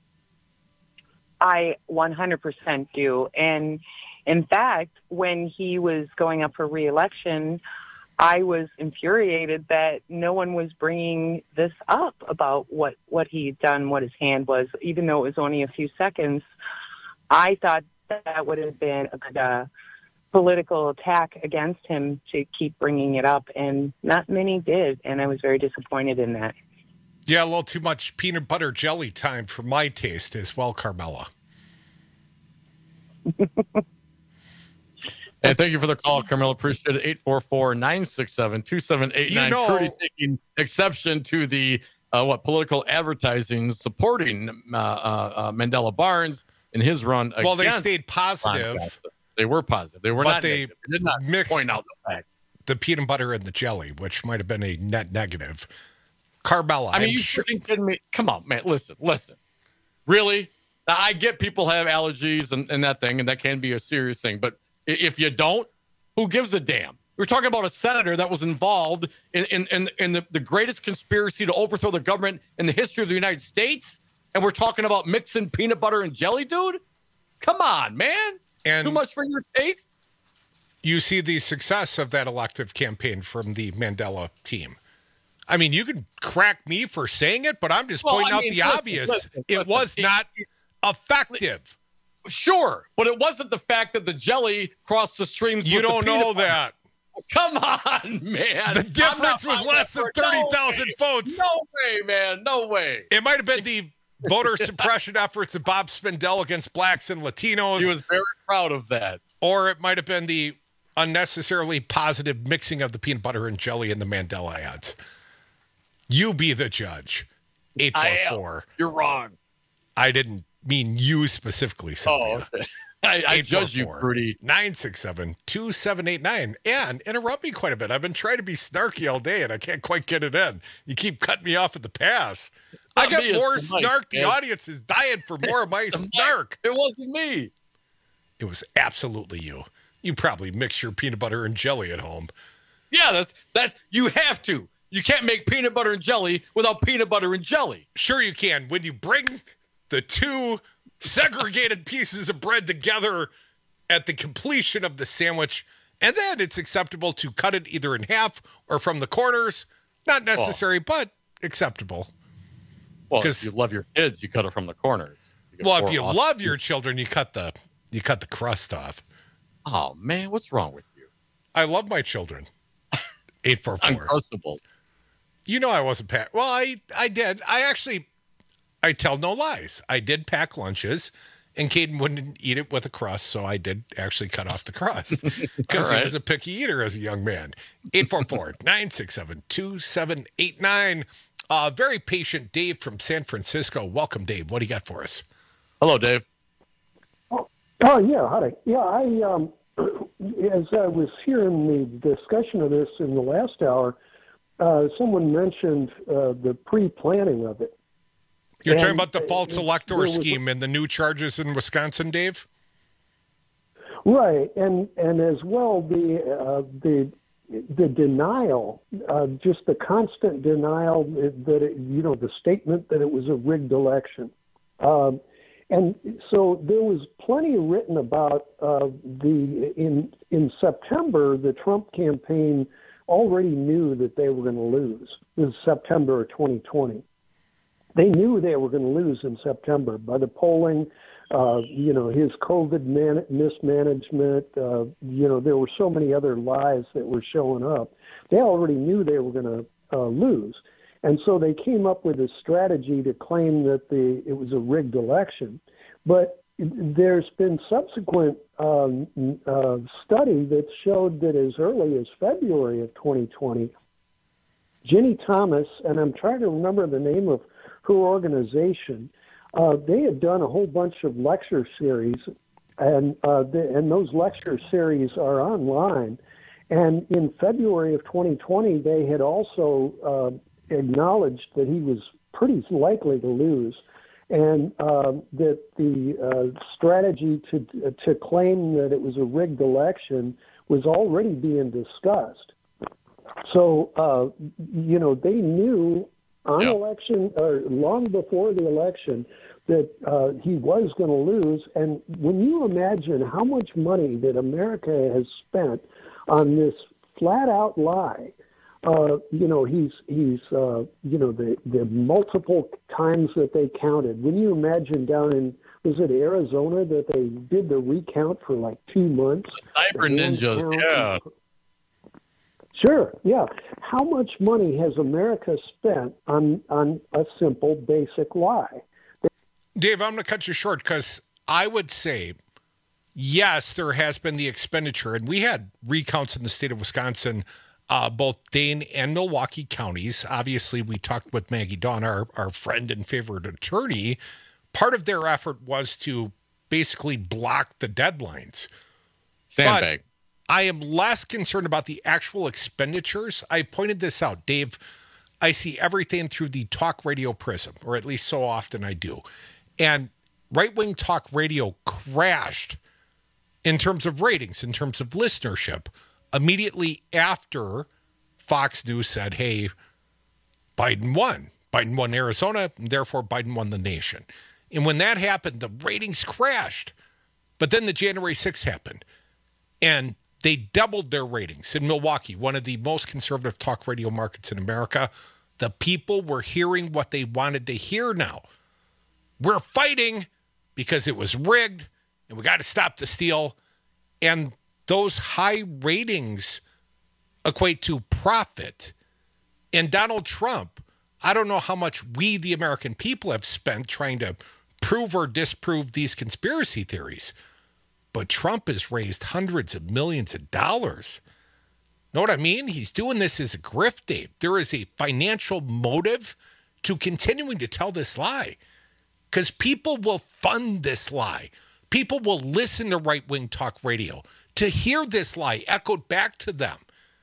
Speaker 2: I one hundred percent do. And in fact, when he was going up for re-election, I was infuriated that no one was bringing this up about what, what he'd done, what his hand was, even though it was only a few seconds. I thought that would have been a good uh, political attack against him to keep bringing it up, and not many did, and I was very disappointed in that.
Speaker 18: Yeah, a little too much peanut butter jelly time for my taste as well, Carmela.
Speaker 20: Hey, thank you for the call, Carmela. Appreciate it. eight four four, nine six seven, two seven eight nine.
Speaker 18: You know-
Speaker 20: Crudy taking exception to the, uh, what, political advertising supporting uh, uh, uh, Mandela Barnes. in his run.
Speaker 18: Well, they
Speaker 20: against
Speaker 18: stayed positive.
Speaker 20: Ron Johnson. They were positive. They were
Speaker 18: but
Speaker 20: not
Speaker 18: they
Speaker 20: negative. They did not
Speaker 18: mixed
Speaker 20: point out the fact.
Speaker 18: the peanut butter and the jelly, which might have been a net negative. Carmella,
Speaker 20: I mean,
Speaker 18: I'm
Speaker 20: you
Speaker 18: sure.
Speaker 20: freaking kidding me? Come on, man. Listen, listen. Really? Now, I get people have allergies and, and that thing, and that can be a serious thing. But i- if you don't, who gives a damn? We're talking about a senator that was involved in, in, in, in the, the greatest conspiracy to overthrow the government in the history of the United States. And we're talking about mixing peanut butter and jelly, dude? Come on, man.
Speaker 18: And
Speaker 20: Too much for your taste?
Speaker 18: You see the success of that elective campaign from the Mandela team. I mean, you could crack me for saying it, but I'm just
Speaker 20: Well,
Speaker 18: pointing
Speaker 20: I
Speaker 18: out
Speaker 20: mean,
Speaker 18: the
Speaker 20: listen,
Speaker 18: obvious.
Speaker 20: listen,
Speaker 18: it
Speaker 20: listen.
Speaker 18: was not effective.
Speaker 20: Sure, but it wasn't the fact that the jelly crossed the streams.
Speaker 18: You
Speaker 20: with
Speaker 18: don't
Speaker 20: the peanut
Speaker 18: know
Speaker 20: butter.
Speaker 18: that.
Speaker 20: Come on, man.
Speaker 18: The
Speaker 20: I'm
Speaker 18: difference
Speaker 20: not
Speaker 18: was
Speaker 20: buying
Speaker 18: less
Speaker 20: that
Speaker 18: than
Speaker 20: for-
Speaker 18: thirty
Speaker 20: no
Speaker 18: thousand
Speaker 20: way.
Speaker 18: votes.
Speaker 20: No way, man. No way.
Speaker 18: It might have been the voter suppression efforts of Bob Spindell against blacks and Latinos.
Speaker 20: He was very proud of that.
Speaker 18: Or it might have been the unnecessarily positive mixing of the peanut butter and jelly in the Mandela ads. You be the judge. eight four four.
Speaker 20: You're wrong.
Speaker 18: I didn't mean you specifically, Sylvia.
Speaker 20: Oh, okay. I, I judge you, Rudy.
Speaker 18: nine six seven, two seven eight nine. And interrupt me quite a bit. I've been trying to be snarky all day, and I can't quite get it in. You keep cutting me off at the pass. I
Speaker 20: Not
Speaker 18: got
Speaker 20: me,
Speaker 18: more
Speaker 20: it's the mic,
Speaker 18: snark. The
Speaker 20: man.
Speaker 18: audience is dying for more of my
Speaker 20: The mic.
Speaker 18: snark.
Speaker 20: It wasn't me.
Speaker 18: It was absolutely you. You probably mix your peanut butter and jelly at home.
Speaker 20: Yeah, that's that's you have to. You can't make peanut butter and jelly without peanut butter and jelly.
Speaker 18: Sure you can. When you bring the two segregated pieces of bread together at the completion of the sandwich, and then it's acceptable to cut it either in half or from the corners. Not necessary, but acceptable.
Speaker 20: Well, if you love your kids, you cut it from the corners. You
Speaker 18: Well,
Speaker 20: get
Speaker 18: if you
Speaker 20: four
Speaker 18: love your children, you cut the you cut the crust off.
Speaker 20: Oh man, what's wrong with you?
Speaker 18: I love my children. Eight four four.
Speaker 20: Uncrustables.
Speaker 18: You know I wasn't pack. Well, I I did. I actually I tell no lies. I did pack lunches, and Caden wouldn't eat it with a crust, so I did actually cut off the crust because
Speaker 20: All
Speaker 18: he
Speaker 20: right.
Speaker 18: was a picky eater as a young man. eight four four, nine six seven, two seven eight nine. Uh, very patient Dave from San Francisco. Welcome, Dave. What do you got for us?
Speaker 20: Hello, Dave.
Speaker 6: Oh, yeah. Hi. Yeah, I, um, as I was hearing the discussion of this in the last hour, uh, someone mentioned uh, the pre-planning of it.
Speaker 18: You're
Speaker 6: And,
Speaker 18: talking about the
Speaker 6: uh,
Speaker 18: false
Speaker 6: there
Speaker 18: elector
Speaker 6: was-
Speaker 18: scheme and the new charges in Wisconsin, Dave?
Speaker 6: Right, and and as well the uh, the the denial, uh, just the constant denial that it, you know the statement that it was a rigged election, um, and so there was plenty written about uh, the in in September the Trump campaign already knew that they were going to lose. This is September of twenty twenty. They knew they were going to lose in September by the polling. Uh, you know, his COVID man- mismanagement, uh, you know, there were so many other lies that were showing up. They already knew they were going to uh, lose. And so they came up with a strategy to claim that the it was a rigged election. But there's been subsequent um, uh, study that showed that as early as February of twenty twenty, Ginny Thomas, and I'm trying to remember the name of her organization, Uh, they had done a whole bunch of lecture series, and uh, the, and those lecture series are online. And in February of twenty twenty, they had also uh, acknowledged that he was pretty likely to lose, and uh, that the uh, strategy to to claim that it was a rigged election was already being discussed. So uh, you know they knew. On
Speaker 20: Yeah.
Speaker 6: election, or long before the election, that uh, he was going to lose. And when you imagine how much money that America has spent on this flat-out lie, uh, you know, he's he's uh, you know the the multiple times that they counted. When you imagine down in was it Arizona that they did the recount for like two months?
Speaker 20: Cyber
Speaker 6: The hand
Speaker 20: ninjas,
Speaker 6: count.
Speaker 20: yeah.
Speaker 6: Sure, yeah. How much money has America spent on on a simple, basic lie?
Speaker 18: Dave, I'm going to cut you short because I would say, yes, there has been the expenditure, and we had recounts in the state of Wisconsin, uh, both Dane and Milwaukee counties. Obviously, we talked with Maggie Dawn, our, our friend and favorite attorney. Part of their effort was to basically blocked the deadlines.
Speaker 20: Sandbag.
Speaker 18: But I am less concerned about the actual expenditures. I pointed this out, Dave. I see everything through the talk radio prism, or at least so often I do. And right-wing talk radio crashed in terms of ratings, in terms of listenership, immediately after Fox News said, hey, Biden won. Biden won Arizona, and therefore Biden won the nation. And when that happened, the ratings crashed. But then the January sixth happened, and they doubled their ratings in Milwaukee, one of the most conservative talk radio markets in America. The people were hearing what they wanted to hear now. We're fighting because it was rigged, and we got to stop the steal. And those high ratings equate to profit. And Donald Trump, I don't know how much we, the American people, have spent trying to prove or disprove these conspiracy theories. But Trump has raised hundreds of millions of dollars. Know what I mean? He's doing this as a grift, Dave. There is a financial motive to continuing to tell this lie. Because people will fund this lie. People will listen to right-wing talk radio to hear this lie echoed back to them.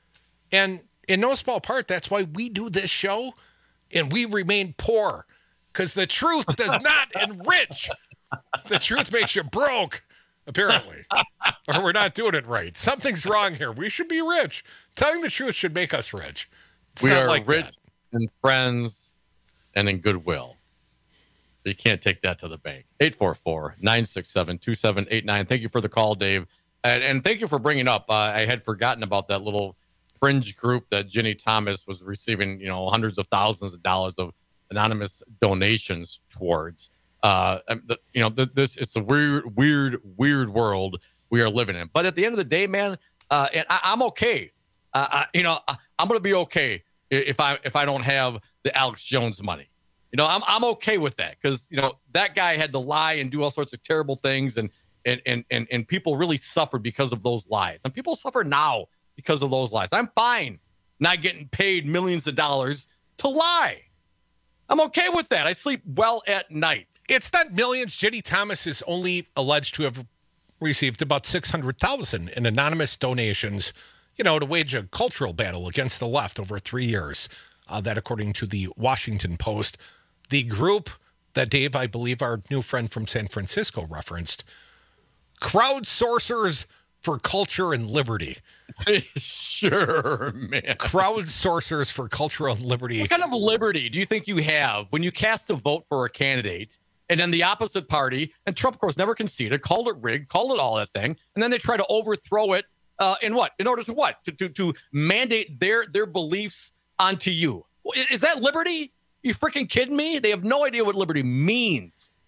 Speaker 18: And in no small part, that's why we do this show and we remain poor. Because the truth does not enrich. The truth makes you broke, apparently. Or we're not doing it right. Something's wrong here. We should be rich. Telling the truth should make us rich. It's
Speaker 20: we
Speaker 18: not
Speaker 20: are
Speaker 18: like
Speaker 20: rich
Speaker 18: that.
Speaker 20: in friends and in goodwill. You can't take that to the bank. eight four four, nine six seven, two seven eight nine. Thank you for the call, Dave. And, and thank you for bringing up, uh, I had forgotten about that little fringe group that Ginny Thomas was receiving, you know, hundreds of thousands of dollars of anonymous donations towards. Uh, the, you know, th- this it's a weird, weird, weird world we are living in. But at the end of the day, man, uh, and I, I'm okay. Uh, I, you know, I, I'm going to be okay if I if I don't have the Alex Jones money. You know, I'm I'm okay with that because, you know, that guy had to lie and do all sorts of terrible things, and and and and, and people really suffered because of those lies. And people suffer now because of those lies. I'm fine not getting paid millions of dollars to lie. I'm okay with that. I sleep well at night.
Speaker 18: It's not millions. Ginny Thomas is only alleged to have received about six hundred thousand in anonymous donations, you know, to wage a cultural battle against the left over three years. Uh, that, according to the Washington Post, the group that Dave, I believe, our new friend from San Francisco referenced, Crowdsourcers for Culture and Liberty.
Speaker 20: Sure, man.
Speaker 18: Crowdsourcers for Culture and Liberty.
Speaker 20: What kind of liberty do you think you have when you cast a vote for a candidate and then the opposite party, and Trump, of course, never conceded, called it rigged, called it all that thing, and then they try to overthrow it uh, in what? In order to what? To, to, to mandate their, their beliefs onto you. Is that liberty? You freaking kidding me? They have no idea what liberty means.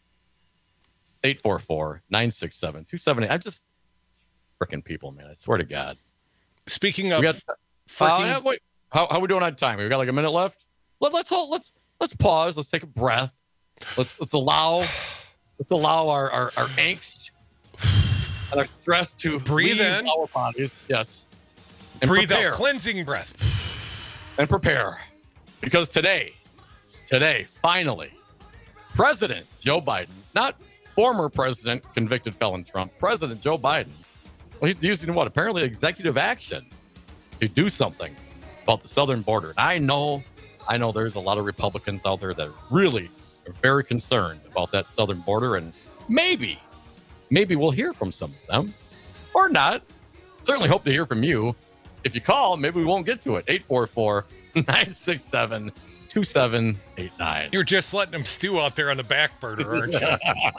Speaker 20: eight four four, nine six seven, two seven eight. I'm just freaking people, man. I swear to God.
Speaker 18: Speaking of,
Speaker 20: we got,
Speaker 18: freaking...
Speaker 20: uh, yeah, wait, how how we doing on time? We got like a minute left. Let, let's hold. Let's let's pause. Let's take a breath. Let's let's allow let's allow our our, our angst and our stress to
Speaker 18: breathe
Speaker 20: leave
Speaker 18: in
Speaker 20: our bodies. Yes. And
Speaker 18: breathe
Speaker 20: prepare.
Speaker 18: out. Cleansing breath.
Speaker 20: And prepare. Because today, today, finally, President Joe Biden, not former president, convicted felon Trump, President Joe Biden, well, he's using what? Apparently executive action to do something about the southern border. And I know, I know there's a lot of Republicans out there that really are very concerned about that southern border. And maybe, maybe we'll hear from some of them or not. Certainly hope to hear from you. If you call, maybe we won't get to it. eight four four, nine six seven, two seven eight nine.
Speaker 18: You're just letting them stew out there on the back burner, aren't you?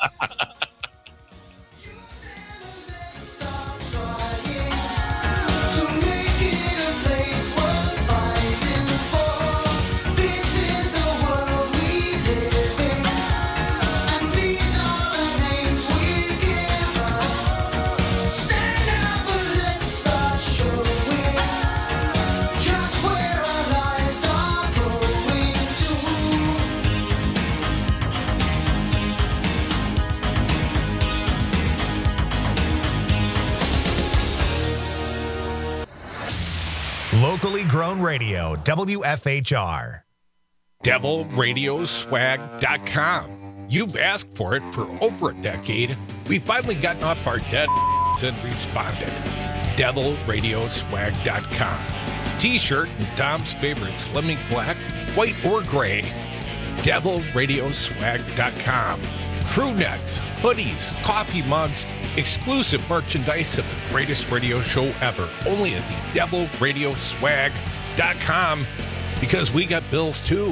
Speaker 1: Locally grown radio, W F H R.
Speaker 18: devil radio swag dot com. You've asked for it for over a decade. We've finally gotten off our dead and responded. devil radio swag dot com. T-shirt and Tom's favorite Slimming Black, white or gray. devil radio swag dot com. Crew necks, hoodies, coffee mugs, exclusive merchandise of the greatest radio show ever. Only at the devil radio swag dot com, because we got bills too.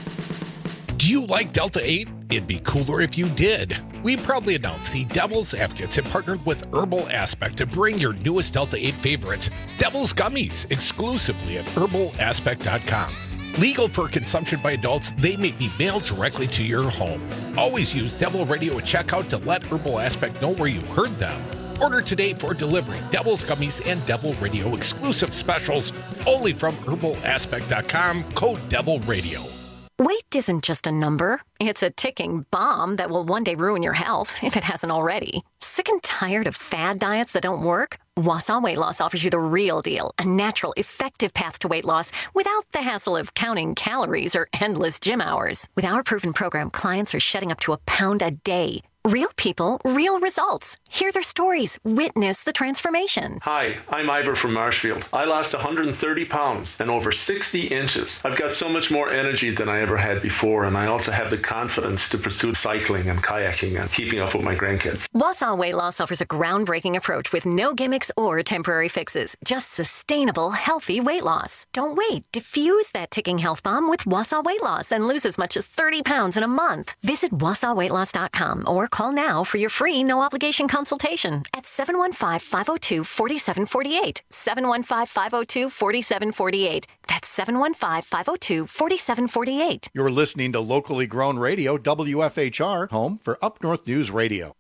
Speaker 18: Do you like Delta eight? It'd be cooler if you did. We proudly announced the Devil's Advocates have partnered with Herbal Aspect to bring your newest Delta eight favorites, Devil's Gummies, exclusively at herbal aspect dot com. Legal for consumption by adults, they may be mailed directly to your home. Always use Devil Radio at checkout to let Herbal Aspect know where you heard them. Order today for delivery. Devil's Gummies and Devil Radio exclusive specials only from herbal aspect dot com, code Devil Radio.
Speaker 8: Weight isn't just a number. It's a ticking bomb that will one day ruin your health, if it hasn't already. Sick and tired of fad diets that don't work? Wausau Weight Loss offers you the real deal, a natural, effective path to weight loss without the hassle of counting calories or endless gym hours. With our proven program, clients are shedding up to a pound a day. Real people, real results. Hear their stories. Witness the transformation.
Speaker 10: Hi, I'm Ivor from Marshfield. I lost one hundred thirty pounds and over sixty inches. I've got so much more energy than I ever had before, and I also have the confidence to pursue cycling and kayaking and keeping up with my grandkids.
Speaker 8: Wausau Weight Loss offers a groundbreaking approach with no gimmicks or temporary fixes. Just sustainable, healthy weight loss. Don't wait. Diffuse that ticking health bomb with Wausau Weight Loss and lose as much as thirty pounds in a month. Visit wausau weight loss dot com or call now for your free no-obligation consultation at seven one five, five oh two, four seven four eight. seven one five, five oh two, four seven four eight. That's seven one five, five oh two, four seven four eight.
Speaker 26: You're listening to locally grown radio, W F H R, home for Up North News Radio.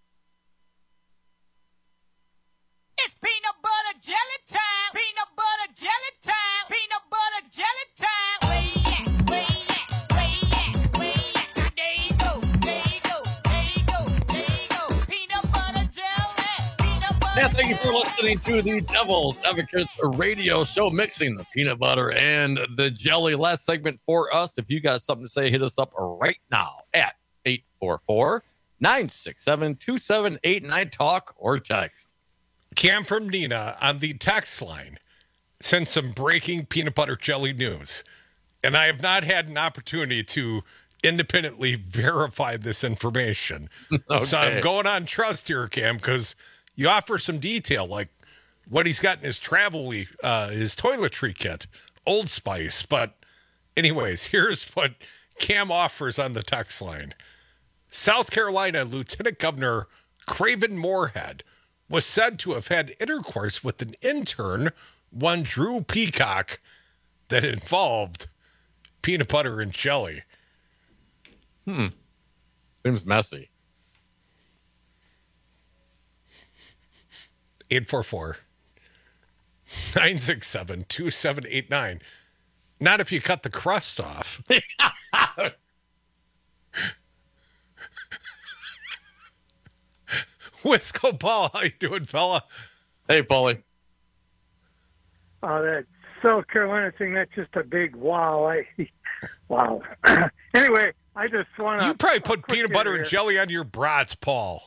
Speaker 17: It's peanut butter jelly time. Peanut butter jelly time. Peanut butter jelly time. Way yeah, way yeah, way yeah, way yeah. There you go, there you go, there you go, there you go. Peanut butter jelly. Peanut butter.
Speaker 20: Yeah, thank you for listening to the Devil's Advocates radio show, mixing the peanut butter and the jelly. Last segment for us. If you got something to say, hit us up right now at eight four four, nine six seven, two seven eight nine. Talk or text.
Speaker 18: Cam from Nina on the text line sent some breaking peanut butter jelly news, and I have not had an opportunity to independently verify this information. Okay. So I'm going on trust here, Cam, because you offer some detail, like what he's got in his travel, uh, his toiletry kit, Old Spice. But anyways, here's what Cam offers on the text line. South Carolina Lieutenant Governor Craven Moorhead was said to have had intercourse with an intern, one Drew Peacock, that involved peanut butter and jelly.
Speaker 20: Hmm. Seems messy.
Speaker 18: eight four four, nine six seven, two seven eight nine. Not if you cut the crust off. Wisco Paul, how you doing, fella?
Speaker 20: Hey, Paulie.
Speaker 11: Oh, that South Carolina thing, that's just a big wow. I, wow. Anyway, I just want to...
Speaker 18: You probably put peanut butter and jelly on your brats, Paul.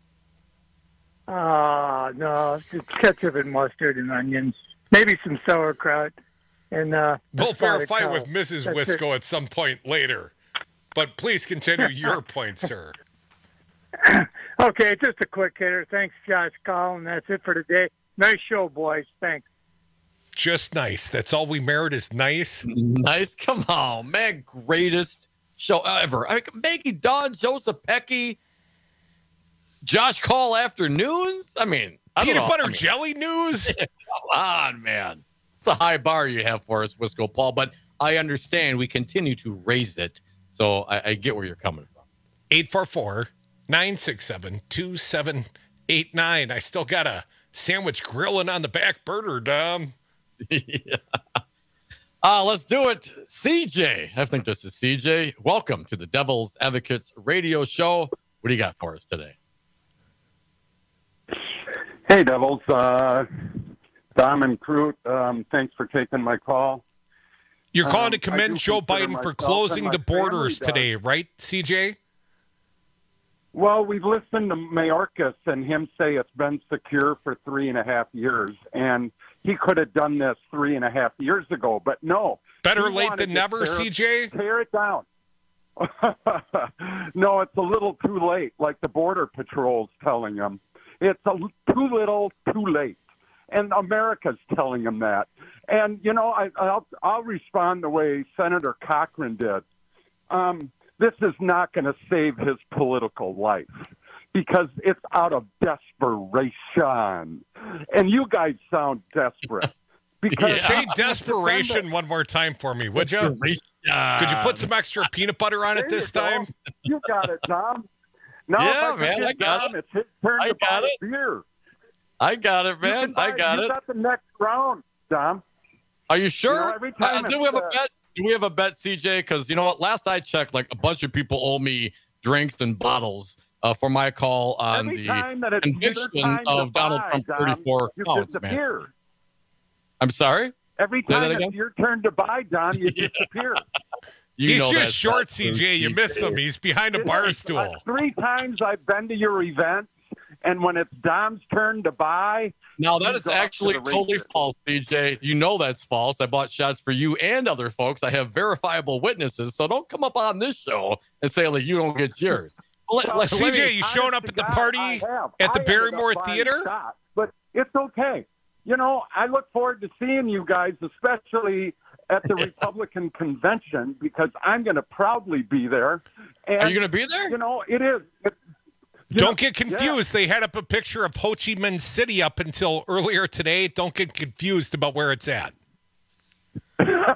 Speaker 11: Uh, no, just ketchup and mustard and onions. Maybe some sauerkraut. And uh,
Speaker 18: we'll verify
Speaker 11: cow.
Speaker 18: with Missus
Speaker 11: That's
Speaker 18: Wisco
Speaker 11: it.
Speaker 18: at some point later. But please continue your point, sir.
Speaker 11: Okay, just a quick hitter. Thanks, Josh Collin. That's it for today. Nice show, boys. Thanks.
Speaker 18: Just nice. That's all we merit is nice.
Speaker 20: Nice. Come on, man. Greatest show ever. I mean, Maggie Dawn, Joseph Pecky, Josh Call afternoons. I mean, I don't
Speaker 18: peanut
Speaker 20: know.
Speaker 18: butter
Speaker 20: I mean,
Speaker 18: jelly news.
Speaker 20: Come on, man. It's a high bar you have for us, Wisco Paul. But I understand we continue to raise it, so I, I get where you're coming from.
Speaker 18: eight four four, nine six seven, two seven eight nine. I still got a sandwich grilling on the back burner, Dom.
Speaker 20: Yeah. Uh, let's do it. C J. I think this is C J. Welcome to the Devil's Advocates radio show. What do you got for us today?
Speaker 13: Hey, Devils. Uh, Dom and Crute, um, thanks for taking my call.
Speaker 18: You're calling
Speaker 13: um,
Speaker 18: to commend Joe Biden for closing the borders today, right, C J?
Speaker 13: Well, we've listened to Mayorkas and him say it's been secure for three and a half years, and he could have done this three and a half years ago, but no.
Speaker 18: Better
Speaker 13: He
Speaker 18: late
Speaker 13: wanted
Speaker 18: than
Speaker 13: to
Speaker 18: never,
Speaker 13: tear-
Speaker 18: C J?
Speaker 13: Tear it down. No, it's a little too late, like the Border Patrol's telling him. It's a, too little, too late. And America's telling him that. And, you know, I, I'll, I'll respond the way Senator Cochran did. Um, this is not going to save his political life because it's out of desperation. And you guys sound desperate. Because
Speaker 18: Say desperation one more time for me, would you? Could you put some extra peanut butter on it
Speaker 13: There
Speaker 18: this
Speaker 13: you go.
Speaker 18: time?
Speaker 13: You got it, Tom. Now,
Speaker 20: Yeah,
Speaker 13: if I
Speaker 20: man,
Speaker 13: forget
Speaker 20: I got
Speaker 13: Tom,
Speaker 20: it.
Speaker 13: It's his turn
Speaker 20: I
Speaker 13: to buy
Speaker 20: got
Speaker 13: a
Speaker 20: it.
Speaker 13: beer.
Speaker 20: I got it,
Speaker 13: You
Speaker 20: man.
Speaker 13: can buy-
Speaker 20: I got
Speaker 13: you
Speaker 20: it.
Speaker 13: got the next round, Tom.
Speaker 20: Are you sure?
Speaker 13: You know, every
Speaker 20: Uh,
Speaker 13: time
Speaker 20: do we
Speaker 13: it's,
Speaker 20: have a
Speaker 13: uh,
Speaker 20: bet? Do we have a bet, C J? Because you know what? Last I checked, like a bunch of people owe me drinks and bottles uh, for my call on
Speaker 13: Every
Speaker 20: the
Speaker 13: time that it's your
Speaker 20: conviction
Speaker 13: time to
Speaker 20: of Donald
Speaker 13: buy,
Speaker 20: Trump's
Speaker 13: Tom,
Speaker 20: thirty-four
Speaker 13: you
Speaker 20: counts, man.
Speaker 13: disappear.
Speaker 20: I'm sorry?
Speaker 13: Every
Speaker 20: Say
Speaker 13: time
Speaker 20: that
Speaker 13: it's
Speaker 20: again?
Speaker 13: your turn to buy, Don, you disappear.
Speaker 20: You
Speaker 18: He's
Speaker 20: know
Speaker 18: just
Speaker 20: that's
Speaker 18: short,
Speaker 20: not
Speaker 18: C
Speaker 20: true,
Speaker 18: J. You
Speaker 20: C J.
Speaker 18: miss him. He's behind a bar stool.
Speaker 13: Uh, three times I've been to your events, and when it's Dom's turn to buy,
Speaker 20: Now that
Speaker 13: he's
Speaker 20: is
Speaker 13: off to
Speaker 20: actually
Speaker 13: the
Speaker 20: totally
Speaker 13: races.
Speaker 20: false, C J. You know that's false. I bought shots for you and other folks. I have verifiable witnesses, so don't come up on this show and say like you don't get yours. Let- let- let
Speaker 18: C J,
Speaker 20: me-
Speaker 18: you showing up at the
Speaker 13: God,
Speaker 18: party
Speaker 13: I have.
Speaker 18: at the
Speaker 13: I ended
Speaker 18: Barrymore
Speaker 13: up buying
Speaker 18: Theater?
Speaker 13: shots, but it's okay. You know, I look forward to seeing you guys, especially at the Republican convention, because I'm going to proudly be there. And,
Speaker 20: Are you going to be there?
Speaker 13: You know, it is. It, you
Speaker 18: Don't
Speaker 13: know,
Speaker 18: get confused. They had up a picture of Ho Chi Minh City up until earlier today. Don't get confused about where it's at.
Speaker 13: yeah.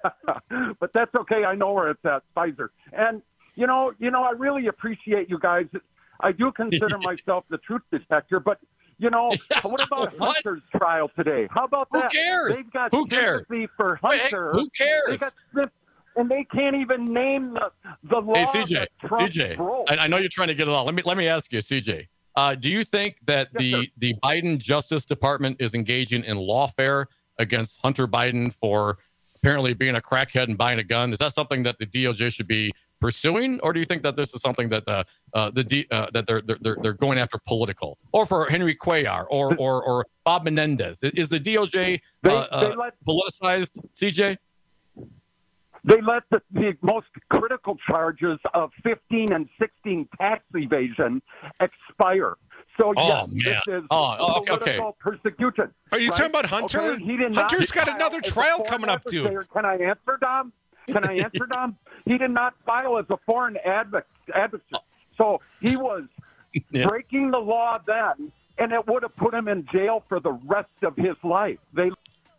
Speaker 13: But that's okay. I know where it's at, Pfizer. And you know, you know, I really appreciate you guys. I do consider myself the truth detector, but you know, what about
Speaker 20: What?
Speaker 13: Hunter's trial today? How about
Speaker 20: Who
Speaker 13: that?
Speaker 20: cares?
Speaker 13: They've got
Speaker 20: Who cares?
Speaker 13: sympathy for
Speaker 20: Wait, hey,
Speaker 13: Hunter.
Speaker 20: who cares?
Speaker 13: They got symp- and they can't even name the the law
Speaker 20: Hey, C J,
Speaker 13: that Trump
Speaker 20: C J,
Speaker 13: broke.
Speaker 20: I, I know you're trying to get it all. Let me let me ask you, C J. Uh, do you think that
Speaker 13: Yes,
Speaker 20: the
Speaker 13: sir.
Speaker 20: the Biden Justice Department is engaging in lawfare against Hunter Biden for apparently being a crackhead and buying a gun? Is that something that the D O J should be pursuing, or do you think that this is something that uh, uh, the D, uh, that they're, they're they're going after political, or for Henry Cuellar, or or or Bob Menendez? Is the D O J
Speaker 13: They-
Speaker 20: uh,
Speaker 13: they
Speaker 20: uh,
Speaker 13: let-
Speaker 20: politicized? C J.
Speaker 13: They let the, the most critical charges of fifteen and sixteen tax evasion expire. So,
Speaker 20: Oh,
Speaker 13: yes,
Speaker 20: man.
Speaker 13: this is
Speaker 20: Oh, oh, okay, okay.
Speaker 13: political persecution.
Speaker 18: Are you
Speaker 13: right?
Speaker 18: talking about Hunter?
Speaker 13: Okay, he did not
Speaker 18: Hunter's got
Speaker 13: file
Speaker 18: another
Speaker 13: as a
Speaker 18: trial
Speaker 13: foreign
Speaker 18: coming up, dude.
Speaker 13: adversary. Can I answer, Dom? Can I answer, Dom? He did not file as a foreign advo- advocate. So he was
Speaker 20: Yeah.
Speaker 13: breaking the law then, and it would have put him in jail for the rest of his life. They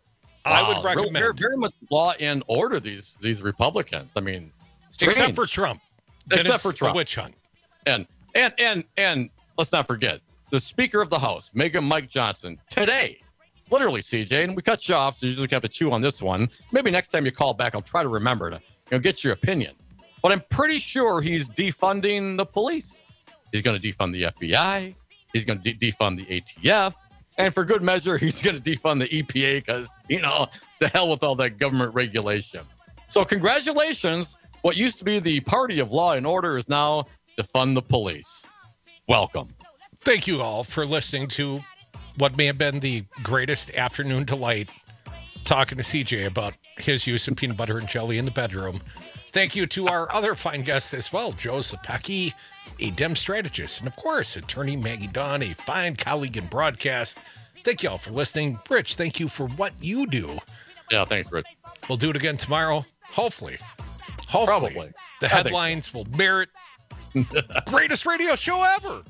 Speaker 18: I
Speaker 20: Wow,
Speaker 18: would recommend.
Speaker 20: Very, very much law and order, these these Republicans. I mean,
Speaker 18: Except
Speaker 20: strange.
Speaker 18: for Trump. Then
Speaker 20: Except
Speaker 18: it's
Speaker 20: for Trump.
Speaker 18: a witch hunt.
Speaker 20: And and and and let's not forget the Speaker of the House, Megan Mike Johnson, today, literally, C J, and we cut you off, so you just have to chew on this one. Maybe next time you call back, I'll try to remember to you know get your opinion. But I'm pretty sure he's defunding the police. He's going to defund the F B I. He's going to de- defund the A T F. And for good measure, he's going to defund the E P A because, you know, to hell with all that government regulation. So congratulations. What used to be the party of law and order is now defund the police. Welcome.
Speaker 18: Thank you all for listening to what may have been the greatest afternoon delight, talking to C J about his use of peanut butter and jelly in the bedroom. Thank you to our other fine guests as well, Joe Zapecki, a Dem strategist, and of course, attorney Maggie Dunn, a fine colleague in broadcast. Thank you all for listening. Rich, thank you for what you do.
Speaker 20: Yeah, thanks, Rich.
Speaker 18: We'll do it again tomorrow, hopefully. Hopefully.
Speaker 20: Probably.
Speaker 18: The
Speaker 20: I think
Speaker 18: headlines will merit greatest radio show ever.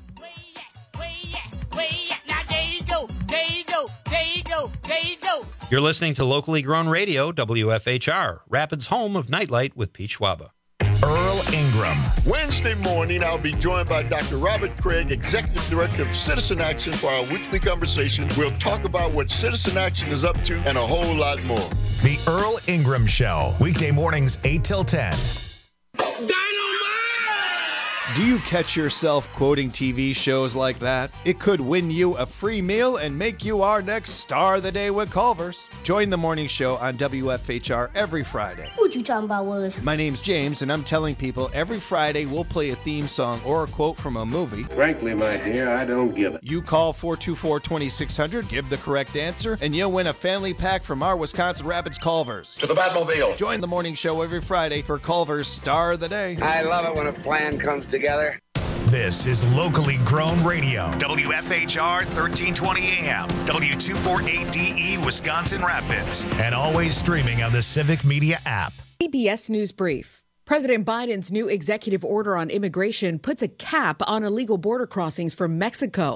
Speaker 17: Now there you go, there you go, there you go, there you go.
Speaker 5: You're listening to locally grown radio, W F H R, Rapids' home of Nightlight with Pete Schwaba.
Speaker 1: Earl Ingram.
Speaker 3: Wednesday morning, I'll be joined by Doctor Robert Craig, Executive Director of Citizen Action, for our weekly conversation. We'll talk about what Citizen Action is up to and a whole lot more.
Speaker 1: The Earl Ingram Show. Weekday mornings, eight till ten.
Speaker 4: Do you catch yourself quoting T V shows like that? It could win you a free meal and make you our next star of the day with Culver's. Join the morning show on W F H R every Friday.
Speaker 7: What you talking about, Willis?
Speaker 4: My name's James, and I'm telling people every Friday we'll play a theme song or a quote from a movie.
Speaker 14: Frankly, my dear, I don't give it.
Speaker 4: You call four two four, two six zero zero, give the correct answer, and you'll win a family pack from our Wisconsin Rapids Culver's.
Speaker 14: To the Batmobile.
Speaker 4: Join the morning show every Friday for Culver's Star of the Day.
Speaker 14: I love it when a plan comes together.
Speaker 1: This is locally grown radio. W F H R thirteen twenty A M, W two forty-eight D E, Wisconsin Rapids, and always streaming on the Civic Media app.
Speaker 15: C B S News Brief. President Biden's new executive order on immigration puts a cap on illegal border crossings from Mexico.